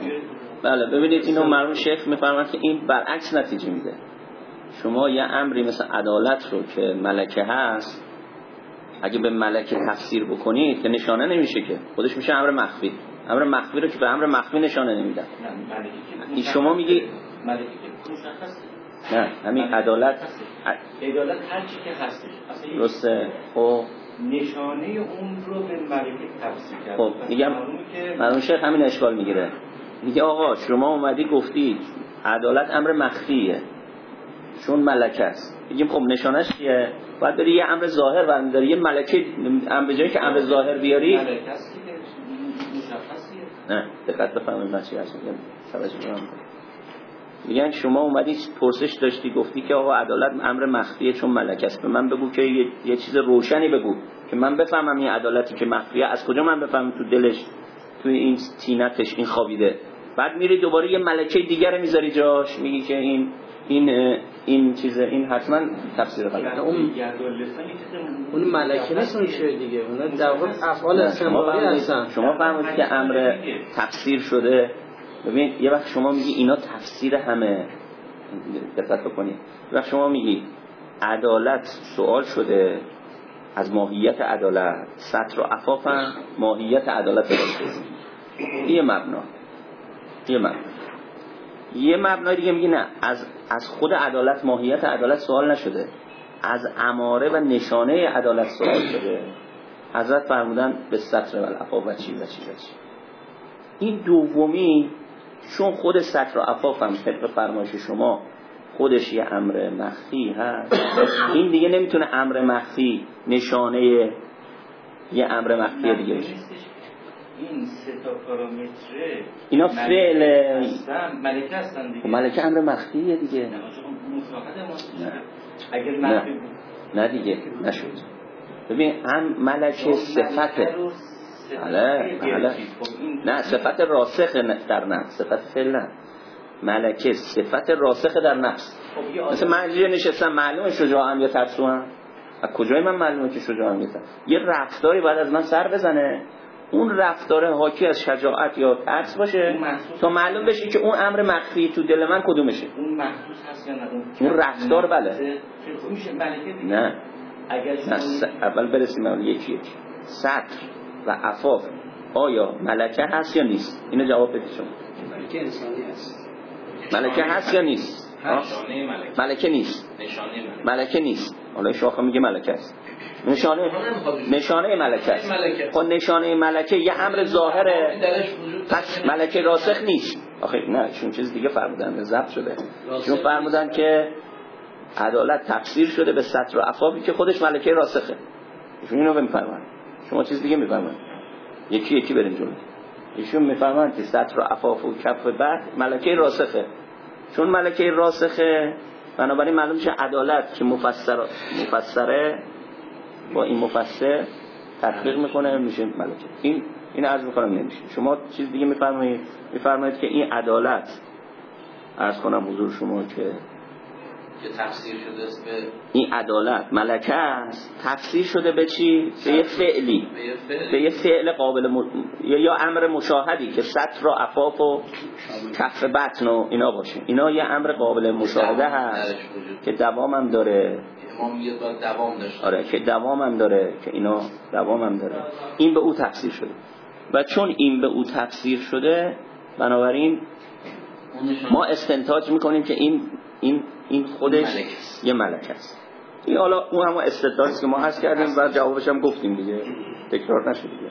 بله ببینید اینو مرحوم شیخ میفرمایند که این برعکس نتیجه میده. شما یه امری مثل عدالت رو که ملکه هست اگه به ملکه تفسیر بکنید که نشانه نمیشه، که خودش میشه امر مخفی. امر مخفی رو که به امر مخفی نشانه نمیدن. این شما میگی ملکه که مشخصه، نه همین عدالت عدالت هر چی که هستش درسته. خب نشانه اون رو به ملکه تفسیر کرد. خب میگم مرحوم شیخ همین اشکال میگیره، میگه آقا شما اومدی گفتید عدالت امر مخفیه چون ملکه است. میگیم خب نشانش چیه؟ باید داری یه امر ظاهر برمی‌داری، یه ملکه امر به جایی که امر ظاهر بیاری ملکه است که مشخصیه. نه دقت بفرمایید من چی هست میگم توجه کنم. میگن شما اومدی پرسش داشتی گفتی که آقا عدالت امر مخفیه چون ملکه است، به من بگو که یه, یه چیز روشنی بگو که من بفهمم این عدالتی که مخفیه از کجا من بفهمم تو دلش، تو این تینتش این خوابیده. بعد میری دوباره یه ملکه دیگر میذاری جاش، میگی که این این این چیزه، این حتما تفسیر غلطه. اون اون ملکه نیست، اون چیه دیگه، اون در واقع افعال استمراری هستن. شما فهمید که امر تفسیر شده. ببین یه وقت شما میگی اینا تفسیر همه، دقت بکنید. یه وقت شما میگی عدالت سوال شده از ماهیت عدالت، ستر و عفافن ماهیت عدالت باشه. یه مبنا یه مبنا یه مبنای دیگه میگی نه، از از خود عدالت ماهیت عدالت سوال نشده، از اماره و نشانه عدالت سوال شده. حضرت فرمودن به ستر و العفاف و چی و چی و چی. این دومی چون خود ستر و عفاف هم طبق فرمایش شما خودش یه امر مخفی هست، این دیگه نمیتونه امر مخفی نشانه یه امر مخفی دیگه بشه. این سه تا پارامتر اینا فعل ملکه هستن دیگه. ملکه امر مخفیه دیگه. نه نه. اگر مخفی بود نه دیگه نشد. ببین هم ملکه صفته. بله بله. نه صفت راسخ در نفس، صفت فعل نه. ملکه صفت راسخ در نفس. مثلا من اینجا نشستم معلومه شجاعم یا ترسوام؟ از کجای من معلومه که شجاعم یا ترسوام؟ یه رفتاری باید از من سر بزنه، اون رفتار حاکی از شجاعت یا ترس باشه تا معلوم بشه که اون امر مخفی تو دل من کدومشه. اون محسوس هست یا نه؟ اون رفتار بله. میشه ملکه دیگه. نه اگر نه اول برسیم اول یکی یکی. ستر و عفاف آیا ملکه هست یا نیست؟ اینو جواب بدید شما. ملکه انسانی هست. ملکه هست یا نیست؟ نشانه ملکه. ملکه نیست. نشانه ملکه. ملکه نیست. حالا شاخه میگه ملکه است. نشانه نشانه ملکه است. خب نشانه ملکه یه امر ظاهره، پس ملکه راسخ نیست. آخه نه چون چیز دیگه فرمودن ضبط شده. چون فرمودن که عدالت تفسیر شده به ستر و عفافی که خودش ملکه راسخه. ایشون اینو میفهمن، شما چیز دیگه میفهمن. یکی یکی بریم جلو. ایشون میفهمن که ستر و عفاف و کف بعد ملکه راسخه. چون ملکه راسخه بنابراین معلوم میشه عدالت که مفسر مفسره با این مفسر تطبیق میکنه میشه ملکه. این این عرض میکنم نمیشه. شما چیز دیگه میفرمایید میفرمایید که این عدالت عرض کنم حضور شما که که تفسیر شده است به این عدالت ملکه است، تفسیر شده به چی؟ به یه فعلی، به یه فعل قابل م... یا امر مشاهدی که ستر و عفاف و کف بطن و اینا باشه. اینا یه امر قابل مشاهده هست که دوام هم داره. امام میگه باید دوام داشته. آره که دوام هم داره، که اینا دوام هم داره. این به او تفسیر شده و چون این به او تفسیر شده بنابراین ما استنتاج میکنیم که این این این خودش ملک یه ملک است. این حالا اون هم استدلالی که ما هست کردیم و جوابش هم گفتیم دیگه، تکرار نشه دیگه.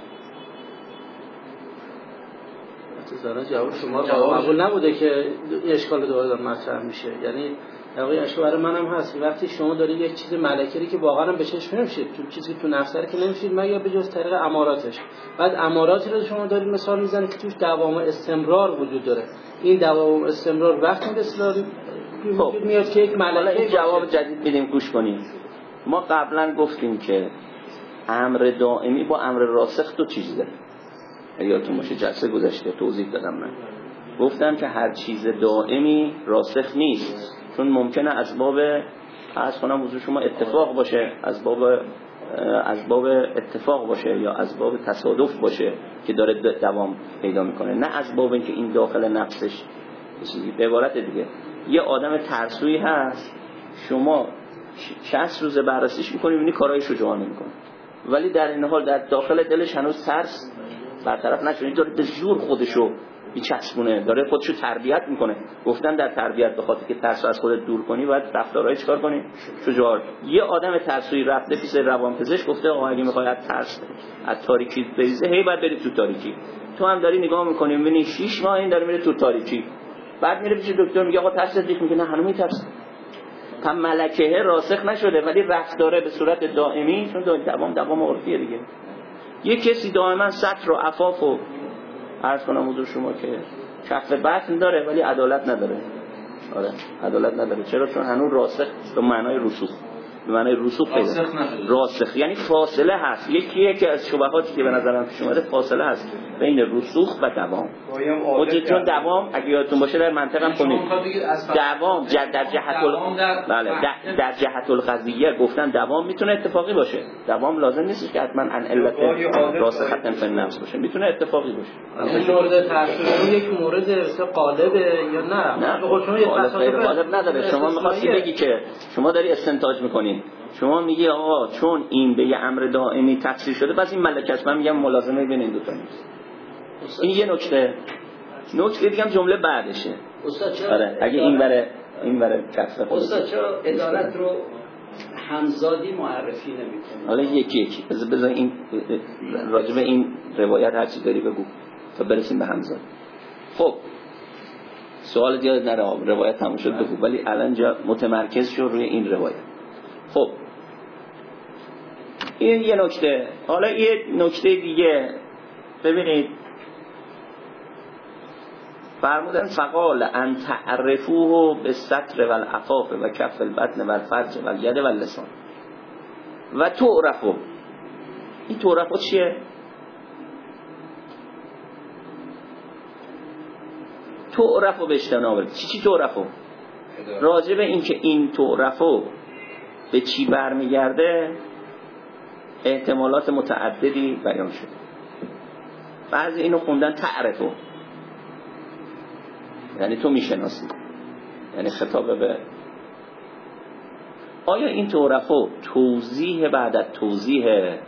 مثلا جواب شما قبول نبوده که اشکال دوباره مطرح میشه. یعنی واقعا اشکال برای منم هست وقتی شما دارید یک چیز ملکی که واقعا به چشم نمیشید، چون چیزی تو نفسه که نمیشید مگر به جز طریق اماراتش. بعد اماراتی رو شما دارید مثال میزنید که توش دوام استمرار وجود داره. این دوام استمرار وقتی به اصطلاح وجود میاد که یک ملکه. این جواب جدید میدیم، گوش کنید. ما قبلا گفتیم که امر دائمی با امر راسخ دو چیز داره. یادتون باشه جلسه گذشته توضیح دادم من. گفتم که هر چیز دائمی راسخ نیست، چون ممکنه اسباب از کنم حضور شما اتفاق باشه، اسباب اسباب اتفاق باشه یا اسباب تصادف باشه که داره دوام پیدا میکنه، نه اسباب این که این داخل نفسش. به عبارت دیگه یه آدم ترسویی هست، شما شصت روز بررسیش میکنی میبینی کارهای شجاعانه میکنه، ولی در این حال در داخل دلش هنوز ترس برطرف نشده، داره به زور خودشو میچسبونه، داره خودشو تربیت میکنه. گفتن در تربیت به خاطر که ترس از خودت دور کنی باید رفتارهای چیکار کنی؟ شجاع. یه آدم ترسویی رفته پیش روانپزشک گفته آقا اگه میخوای از ترس از تاریکی بریزه هی باید بری تو تاریکی. تو هم داری نگاه میکنی میبینی شش ماه این داره میره تو تاریکی، بعد میره پیش دکتر میگه آقا ترس دیگه، میگه نه هنوز میترسه. هم ملکه راسخ نشده ولی رفتاره به صورت دائمی، چون دوام دوام عرفیه دیگه. یه کسی دائما ستر و عفاف و عرض کنم حضور شما که کف بطن داره ولی عدالت نداره. آره عدالت نداره. چرا؟ چون هنوز راسخ به معنای رسوخ، به معنای رسوخ راسخ نشده. راسخ یعنی فاصله هست. یکی یکی از شبهاتی که به نظرم پیش اومده فاصله هست بین رسوخ و دوام. خود چون دوام اگه یادتون باشه در منطق هم کنید دوام در جهت ال... بله در, در جهت القضیه گفتن دوام میتونه اتفاقی باشه. دوام لازم نیست که حتما ان علت راسخه فی النفس باشه، میتونه اتفاقی باشه. این مورد ترسیم یک مورد قالبه یا نه؟ نه به خود شما قالب نداره. شما می‌خواستی بگی که شما داری استنتاج می‌کنی، شما میگی آقا چون این به یه امر دائمی تفسیر شده پس این ملکه است. من میگم ملازمه بین این دو تا نیست. این یه نکته. نکته دیگه هم جمله بعدشه. استاد چرا آره اگه این بره این بره کسر خود استاد چرا عدالت رو همزادی معرفی نمی‌کنه؟ حالا یکی یکی بذار بذار این راجع به این روایت هر چی داری بگو تا برسیم به همزاد. خب سوال دیگه نره، روایت تموم شد بگو، ولی الان جا متمرکز شو روی این روایت. خب این یه نکته. حالا یه نکته دیگه ببینید، فرمودن فقال ان تعرفوه بالستر والعفاف و کف البطن والفرج والید واللسان و تعرفو. این تعرفو چیه؟ تعرفو به اجتناب. چی چی تعرفو؟ راجع به این که این تعرفو به چی برمیگرده احتمالات متعددی بیان شده. بعضی اینو خوندن تعرفو یعنی تو میشناسی، یعنی خطاب به. آیا این تعرفو توضیح بعد از توضیح؟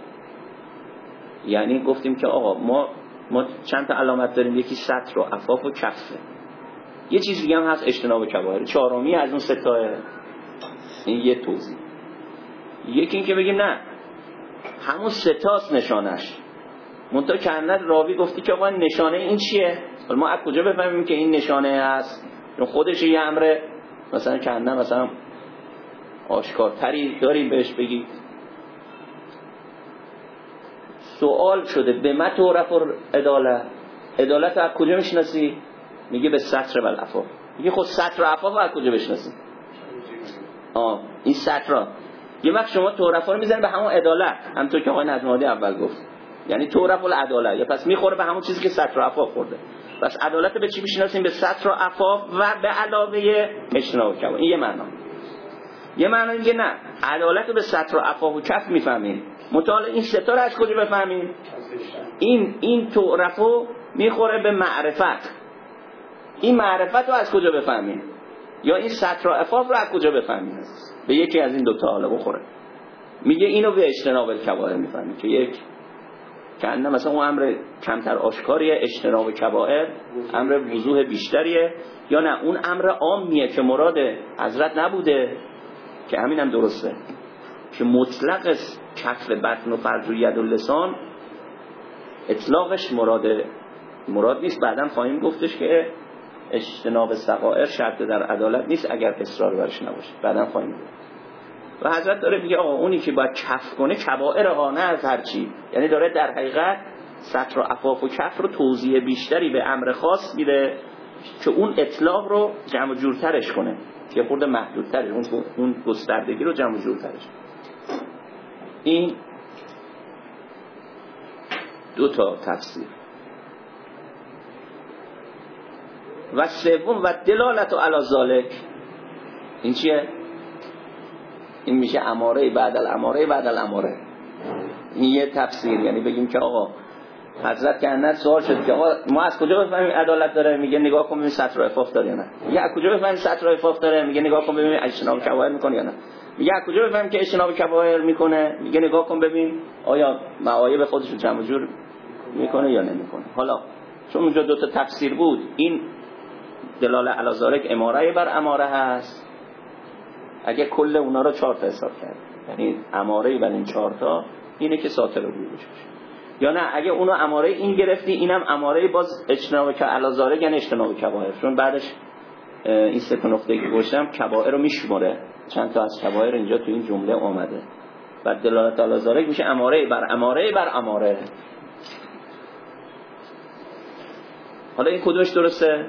یعنی گفتیم که آقا ما ما چند تا علامت داریم، یکی ستر و عفاف و کفه، یه چیز دیگه هم هست اجتناب کبائر، چهارمی از اون سه تاه. این یه توضیح. یکی این که بگیم نه همون سه تاست نشانش، منتها کنه راوی گفتی که آقا نشانه این چیه؟ ما از کجا بفهمیم که این نشانه هست؟ چون خودش یه امره مثلا کنه مثلا آشکارتری داریم بهش بگید؟ سوال شده به ما تعرف عدالت، عدالت رو از کجا میشناسی؟ میگه به سطر و العفاف. میگه خود سطر و عفاف رو از کجا بشناسی؟ آه این سطر. یه وقت شما تعرفا رو میزنید به همون عدالت، همونطور که آقای نظم‌آبادی اول گفت، یعنی تعرف العدالت، یا پس میخوره به همون چیزی که سطر و عفاف خورده. پس عدالت به چی میشناسیم؟ به سطر و عفاف و به علاوه اجتناب و کبائر. این یه معنا. یه معنا دیگه نه، عدالت رو به سطر و عفاف و کف میفهمیم. مطالعه این ستا رو از کجا بفهمیم؟ این این تعرفو میخوره به معرفت. این معرفت رو از کجا بفهمیم؟ یا این سطر و عفاف رو از کجا بفهمیم؟ به یکی از این دو تا حالا بخوره. میگه اینو به اجتناب کبائر میفهمیم که یک کنه مثلا اون امر کمتر آشکاریه، اجتناب کبائر امر وضوح بیشتریه، یا نه اون امر عامیه که مراد حضرت نبوده، که همین هم درسته که مطلق کف بطن و فرج و ید و لسان اطلاقش مراد مراد نیست. بعداً خواهیم گفتش که اجتناب صغائر شرط در عدالت نیست اگر اصرار برش نباشه، بعداً خواهیم گفت. و حضرت داره میگه آقا اونی که باید کف کنه کبائر ها، نه از هر چی. یعنی داره در حقیقت سطر و عفاف و کف رو توضیح بیشتری به امر خاص میده که اون اطلاق رو جمع جورترش کنه، که خورده محدودتره، اون اون گستردگی رو جمع جورترش. این دو تا تفسیر. و سوم و دلالت علی ذالک، این چیه؟ این میشه اماره بعد الاماره بعد الاماره. این یه تفسیر، یعنی بگیم که آقا حضرت که اندر سوال شد که آقا ما از کجا بفهمیم عدالت داره؟ میگه نگاه کن ببین سطر و عفاف داره یا نه. میگه از کجا بفهمیم سطر و عفاف داره؟ میگه نگاه کن ببین اجتناب کبائر میکنه یا نه. میگه از کجا بفهمیم که اجتناب کبائر میکنه؟ میگه نگاه کن ببین آیا معایب خودش رو جمع جور میکنه یا نمیکنه. حالا چون اونجا دو تا تفسیر بود، این دلاله علی ذالک اماره بر اماره هست. اگه کل اونا رو چهار تا حساب کرد، یعنی اماره بر این چهار تا اینه که ساتر رو بوده. یا نه اگه اونو اماره این گرفتی، اینم اماره باز اجتناب که علی ذالک یعنی اجتناب کبائر، چون بعدش این سه تا نقطه‌ای که گفتم کبائر رو میشماره، چند تا از کبائر اینجا تو این جمله اومده. بعد دلالت علی ذالک میشه اماره بر اماره بر اماره. حالا این کدومش درسته؟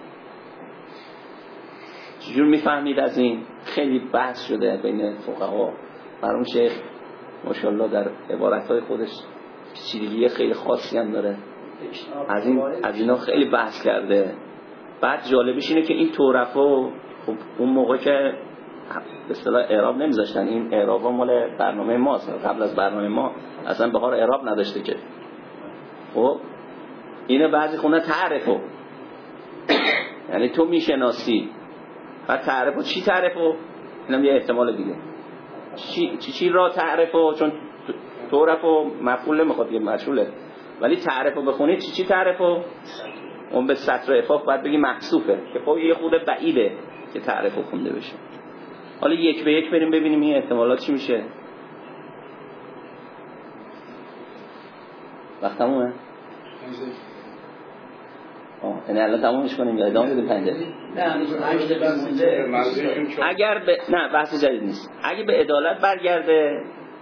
چجور میفهمید از این؟ خیلی بحث شده بین فقها. مرحوم شیخ ماشاءالله در عبارت‌های خودش چیزی خیلی خاصی هم داره، از این از اینا خیلی بحث کرده. بعد جالبش اینه که این تعرفو خب اون موقع که به اصطلاح اعراب نمیذاشتن، این اعرابا مال برنامه ماست، قبل از برنامه ما اصلا بهار اعراب نداشته که. خب اینه بعضی خونه تعرفو، یعنی تو میشناسی و تعرفو چی تعرفو؟ اینم یه احتمال دیگه. چی چی, چی را تعرفو؟ چون تعرفو مفعول نمیخواد یه مشغوله، ولی تعرفو بخونی چی چی تعرفو؟ اون به سطر عفاف باید بگی محذوفه که خب یه خود بعیده که تعرفو خونده بشه. حالا یک به یک بریم ببینیم این احتمالات چی میشه. وقت تمومه؟ آه یعنی الان تمومش کنیم یا ادامه بدیم پنجه؟ اگر به نه بحث جدید نیست. اگه به عدالت برگرده،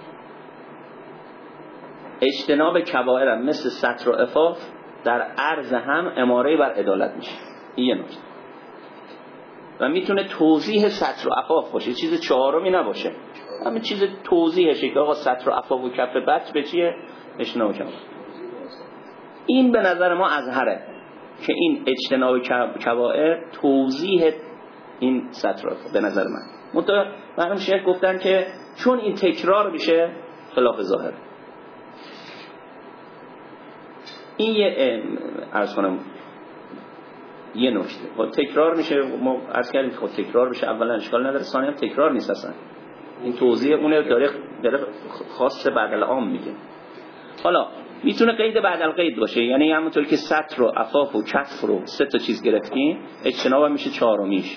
اجتناب کبائر هم مثل ستر و عفاف در عرض هم اماره بر عدالت میشه. این یه نکته. و میتونه توضیح ستر و عفاف باشه، چیز چهارمی نباشه، همین چیز توضیحشه که آقا ستر و عفاف و کف بطن به چیه؟ اجتناب کبائر. این به نظر ما اظهره که این اجتناب کبائر توضیح این ستر و عفاف به نظر من. منتها مرحوم شیخ گفتن که چون این تکرار میشه خلاف ظاهر. این یه عرض کنم یه نکته. خب تکرار میشه، ما عرض کردیم خب تکرار بشه اولا اشکال نداره، ثانیا تکرار نیست اصلا. این توضیح اونه داره داره خاص بعد العام میگه. حالا میتونه قید بعد القید باشه، یعنی همونطور که ستر و عفاف و کف رو سه تا چیز گرفتیم، اجتناب میشه چهارمیش.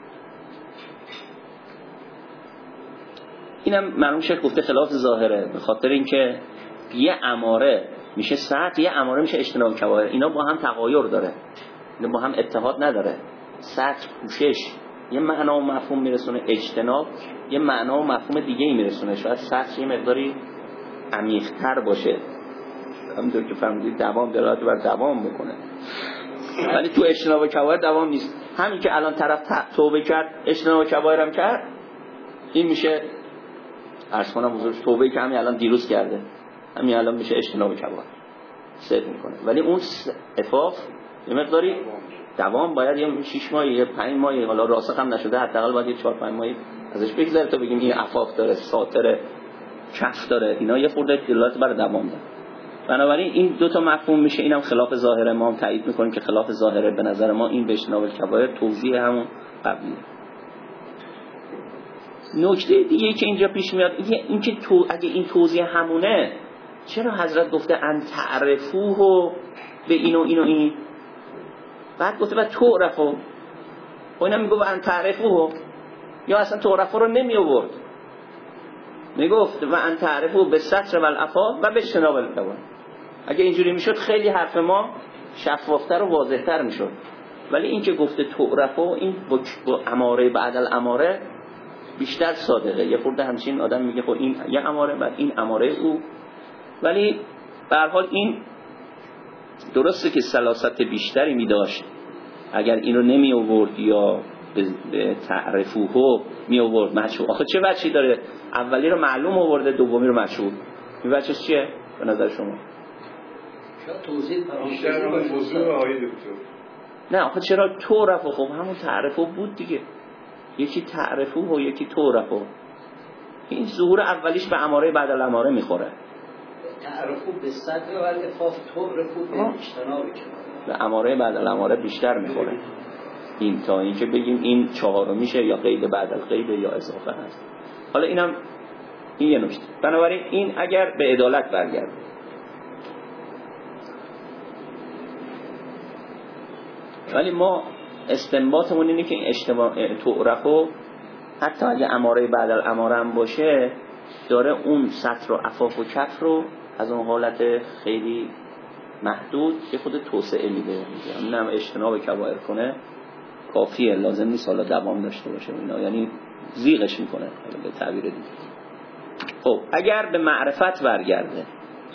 اینم معلوم شد گفته خلاف ظاهره، به خاطر اینکه یه اماره میشه ستر، یه اماره میشه اجتناب کبائر. اینا با هم تغایر داره، اینا با هم اتحاد نداره. ستر پوشش یه معنا و مفهوم میرسونه، اجتناب یه معنا و مفهوم دیگه ای میرسونه، شاید سطح یه مقداری عمیق‌تر باشه. همونطور که فهمیدید دوام دلالت بر دوام بکنه، ولی تو اجتناب و کبایر دوام نیست. همین که الان طرف توبه کرد اجتناب و کبایر هم کرد، این میشه عرض کنم حضورش توبه که همین الان دیروز کرده، همین الان میشه اجتناب و کبایر صدق میکنه. ولی اون عفاف یه مقداری دوام باید یه شش ماه یا پنج ماه، حالا راسخ هم نشده، حداقل باید یه چهار پنج ماه ازش بگذره تا بگیم این عفاف داره، ساتره، کف داره. اینا یه خورده دلالت بر دوام داره. بنابراین این دو تا مفهوم میشه. اینم خلاف ظاهر ما هم تایید میکنیم که خلاف ظاهره. به نظر ما این به اجتناب الکبایر توضیح همون قبلیه. نکته دیگه که اینجا پیش میاد این که تو اگه این توضیح همونه، چرا حضرت گفته ان تعرفوه به این و این و این، بعد گفته بعد تعرفو، و اینا میگه ان تعرفوه، یا اصلا تعرفو رو نمی آورد، میگفت و ان تعرفو به ستر و العفاف و به اجتناب الکبایر. اگه اینجوری میشد خیلی حرف ما شفافتر و واضحتر میشد. ولی این که گفته تعرفو، این با اماره بعد الاماره بیشتر صادقه. یه خورده همچین آدم میگه خب این یه اماره بعد این اماره او، ولی به هر حال این درسته که سلاست بیشتری میداشت اگر اینو نمی آورد یا به تعرفوه می آورد مشهور. آخه چه وجهی داره اولی رو معلوم آورده دومی رو مشهور؟ این وجهش چیه به نظر شما؟ توضیح بیشتر اون موضوع آیه دکتر. نه آخه چرا تعرفو؟ خب همون تعرفو بود دیگه، یکی تعرفوه و یکی تعرفو. این ظهور اولیش به اماره بعد الاماره میخوره. تعرفو به صدر و العفاف، تعرفو به اجتناب به اماره بعد الاماره بیشتر میخوره. این تا این که بگیم این چهارم میشه یا قید بعد القید یا اضافه هست. حالا اینم این یه نکته. بنابراین این اگر به عدالت برگرده، ولی ما استنباطمون اینه که این اجتماع تعرفو حتی اگه اماره بعد الاماره هم باشه، داره اون سطر و عفاف و کف رو از اون حالت خیلی محدود که خود توسعه میده. میگه هم اجتناب کبایر کنه کافیه، لازم نیست حالا دوام داشته باشه اینا، یعنی زیغش میکنه به تعبیر دیگه. خب اگر به معرفت برگرده،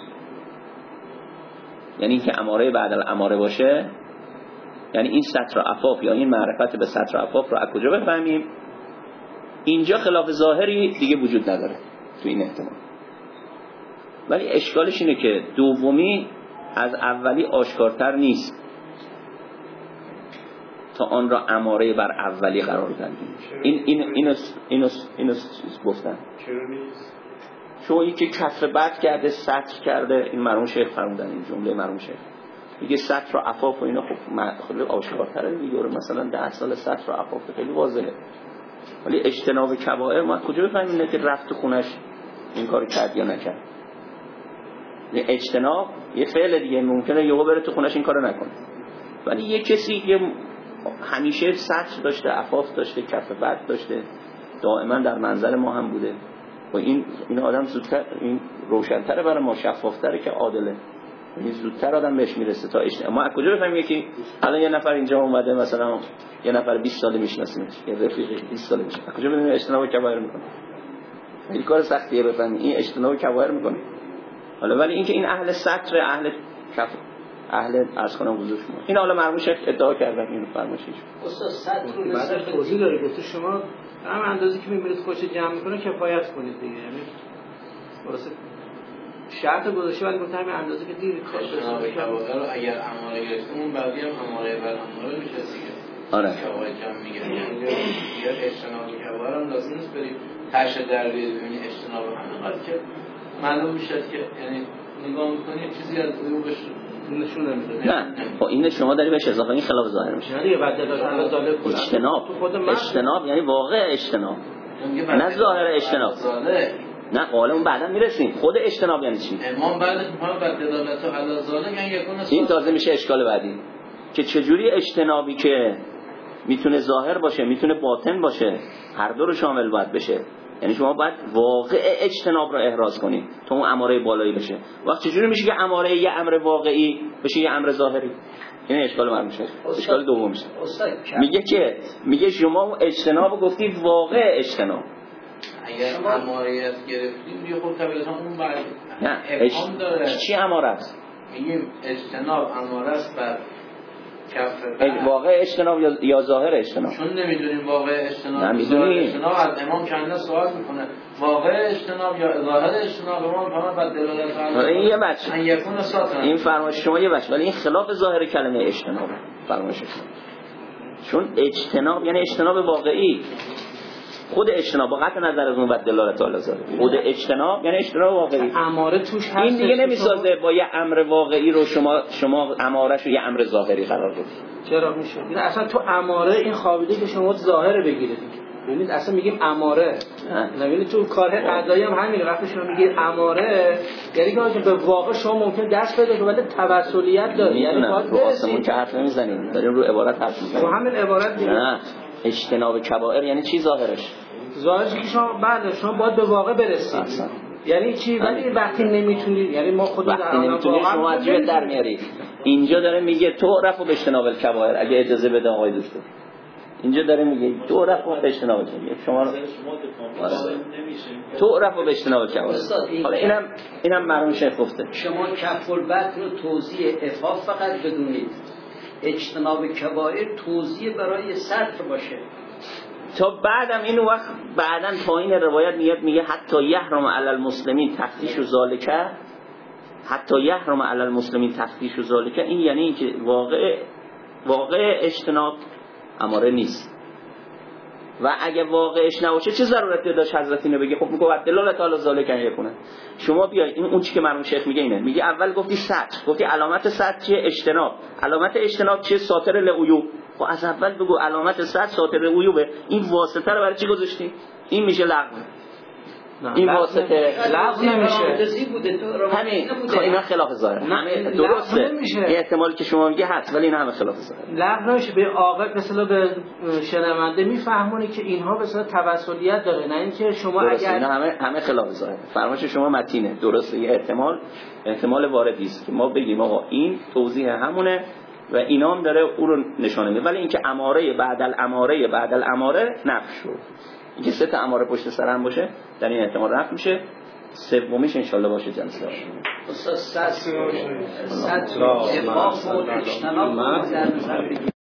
یعنی که اماره بعد الاماره باشه، یعنی این سطر و عفاف یا این معرفت به سطر و عفاف رو از کجا بفهمیم؟ اینجا خلاف ظاهری دیگه وجود نداره تو این احتمال. ولی اشکالش اینه که دومی از اولی آشکارتر نیست تا آن را اماره بر اولی قرار دادیم. این این اینو اینو اینو گفتن چرا نیست؟ چون این که کف بد کرده، سطر کرده، این مرحوم شیخ فرمودن، این جمله مرحوم شیخ میگه سطر و عفاف و اینا خب خیلی آشکارتره دیگه، مثلا ده سال سطر و عفاف خیلی واضحه. ولی اجتناب کبائر ما کجا بفهمیم که رفت خونش این کارو کرد یا نکرد؟ اجتناب یه فعل دیگه، ممکنه یهو بره تو خونش این کارو نکنه، ولی یه کسی که همیشه سطر داشته، عفاف داشته، کف بد داشته، دائما در منزل ما هم بوده، و این این آدم زودتر این روشن‌تره برای ما، شفاف‌تره که عادله، این زودتر آدم بهش میرسه تا اجتناب. ما از کجا بفهمیم که الان یه نفر اینجا اومده مثلا یه نفر بیست سال میشناسیمش، یه رفیق بیست سال میشناسیم، از کجا بدونیم اجتناب کبایر میکنه؟ این کار سختیه بفهمیم این اجتناب کبایر میکنه. حالا ولی اینکه این اهل سطر، اهل کف، اهل از کنم وضو شما، این حالا مرحوم شیخ ادعا کردن اینو فرمایشش. استاد سطر رو بعد توضیح داره گفته شما هم اندازی که میبرید خوش جمع میکنه کفایت کنید دیگه، یعنی واسه شرط گذاشته ولی گفته همین اندازه که دیرید اجتناب کبایر رو اگر اماره گرفتیم بعدی هم اماره بر اماره میشه دیگه. آره. کبایر کم میگه یعنی یا اجتناب کبایر هم لازم نیست بریم تاش در بیاریم ببینید اجتناب همینقدر که معلوم میشه که یعنی نگاه میکنید چیزی از اون بشه نشون نمیده. نه خب این شما داری بهش اضافه، این خلاف ظاهر میشه. یعنی بعد دادن داله اجتناب، اجتناب یعنی واقع اجتناب، نه ظاهر اجتناب. نه قاله اون بعدا میرسیم. خود اجتناب یعنی چی؟ امام بعد ما بعد دلالت و حلال ظالم یعنی یکون این تازه میشه اشکال بعدی که چجوری اجتنابی که میتونه ظاهر باشه میتونه باطن باشه، هر دو رو شامل باید بشه. یعنی شما باید واقع اجتناب رو احراز کنید تا اون اماره بالایی بشه. وقت چجوری میشه که اماره یه امر واقعی بشه یه امر ظاهری؟ این اشکال مرموم شیخ. اشکال دومش میگه که میگه شما اجتناب گفتی واقع اجتناب. اگر اماریت گرفتیم دیگه خب طبیعتا اون بعد نه افهام داره. چی اماره است؟ میگیم اجتناب اماره است بر کف واقع اجتناب یا یا ظاهر اجتناب؟ چون نمیدونیم واقع اجتناب نمیدونیم. اجتناب از امام کنده سوال میکنه واقع اجتناب یا ظاهر اجتناب امام فقط بعد دلالت علی این یه بچه ان یکون ساتن این فرمایش شما یه بچه، ولی این خلاف ظاهر کلمه اجتناب فرمایش شما. چون اجتناب یعنی اجتناب واقعی. خود اجتناب با قطع نظر از اون و دلالت علی ظاهر، خود اجتناب یعنی اجتناب واقعی. اماره توش هست. این دیگه نمیسازه با یه امر واقعی رو شما شما امارش رو یه امر ظاهری قرار بدید. چرا میشه؟ یعنی اصلا تو اماره این خوابیده که شما ظاهر بگیره دیگه. ببینید اصلا میگیم اماره. ببینید تو کار قضایی هم همینه، وقتی شما میگید اماره یعنی که به واقع شما ممکن دست بده ولی توسلیت داره. یعنی باید رو آسمون که حرف نمیزنیم، داریم رو عبارت حرف میزنیم. تو همین عبارت دیگه. نه اجتناب کبائر یعنی چی ظاهرش؟ ظاهرش که شما بعد شما باید به واقع برسید. اصلا. یعنی چی؟ ولی وقتی نمیتونید، یعنی ما خودمون وقتی نمیتونید شما از جیب در میارید. اینجا داره میگه تو رفع به اجتناب الکبائر، اگه اجازه بده آقای دکتر. اینجا داره میگه تو رفع به اجتناب الکبائر. شما تو رفع به اجتناب الکبائر. حالا اینم اینم مرحوم شیخ گفته. شما کف البت رو توضیح عفاف فقط بدونید. اجتناب کبائر توضیح برای ستر باشه. تا بعدم این وقت بعدن پایین روایت میاد میگه حتی یحرم علی المسلمین تفتیش و ذالکه، حتی یحرم علی المسلمین تفتیش و ذالکه، این یعنی اینکه واقع واقع اجتناب اماره نیست. و اگه واقعش نباشه چه ضرورتی داشت حضرت اینو بگه؟ خب میگه دلالت علی ذالکه یکونه. شما بیاید این اون چیزی که مرحوم شیخ میگه اینه، میگه اول گفتی ستر، گفتی علامت ستر چیه؟ اجتناب. علامت اجتناب چیه؟ ساتر لعیوب. خب از اول بگو علامت ستر ساتر لعیوبه. این واسطه رو برای چی گذاشتی؟ این میشه لغو. این واسطه لغو نمیشه. همین اینا خلاف ظاهر. همه درسته. این احتمالی که شما میگه هست ولی اینا همه خلاف ظاهر. لغو نمیشه. به عاقل مثلا به شنونده میفهمونی که اینها مثلا توسلیت داره، نه اینکه شما درسته. اگر اینا همه همه خلاف ظاهر. فرمایش شما متینه. درسته. یه احتمال احتمال واردی است که ما بگیم آقا این توضیح همونه و اینام داره او رو نشانه میده، ولی اینکه اماره بعد الاماره بعد الاماره نفی شد. اینکه سه تا اماره پشت سر هم باشه در این احتمال رفت میشه. سومیش ان شاء الله باشه جلسه استاد صد صد اجتناب و اجتناب در نظر بگیرید.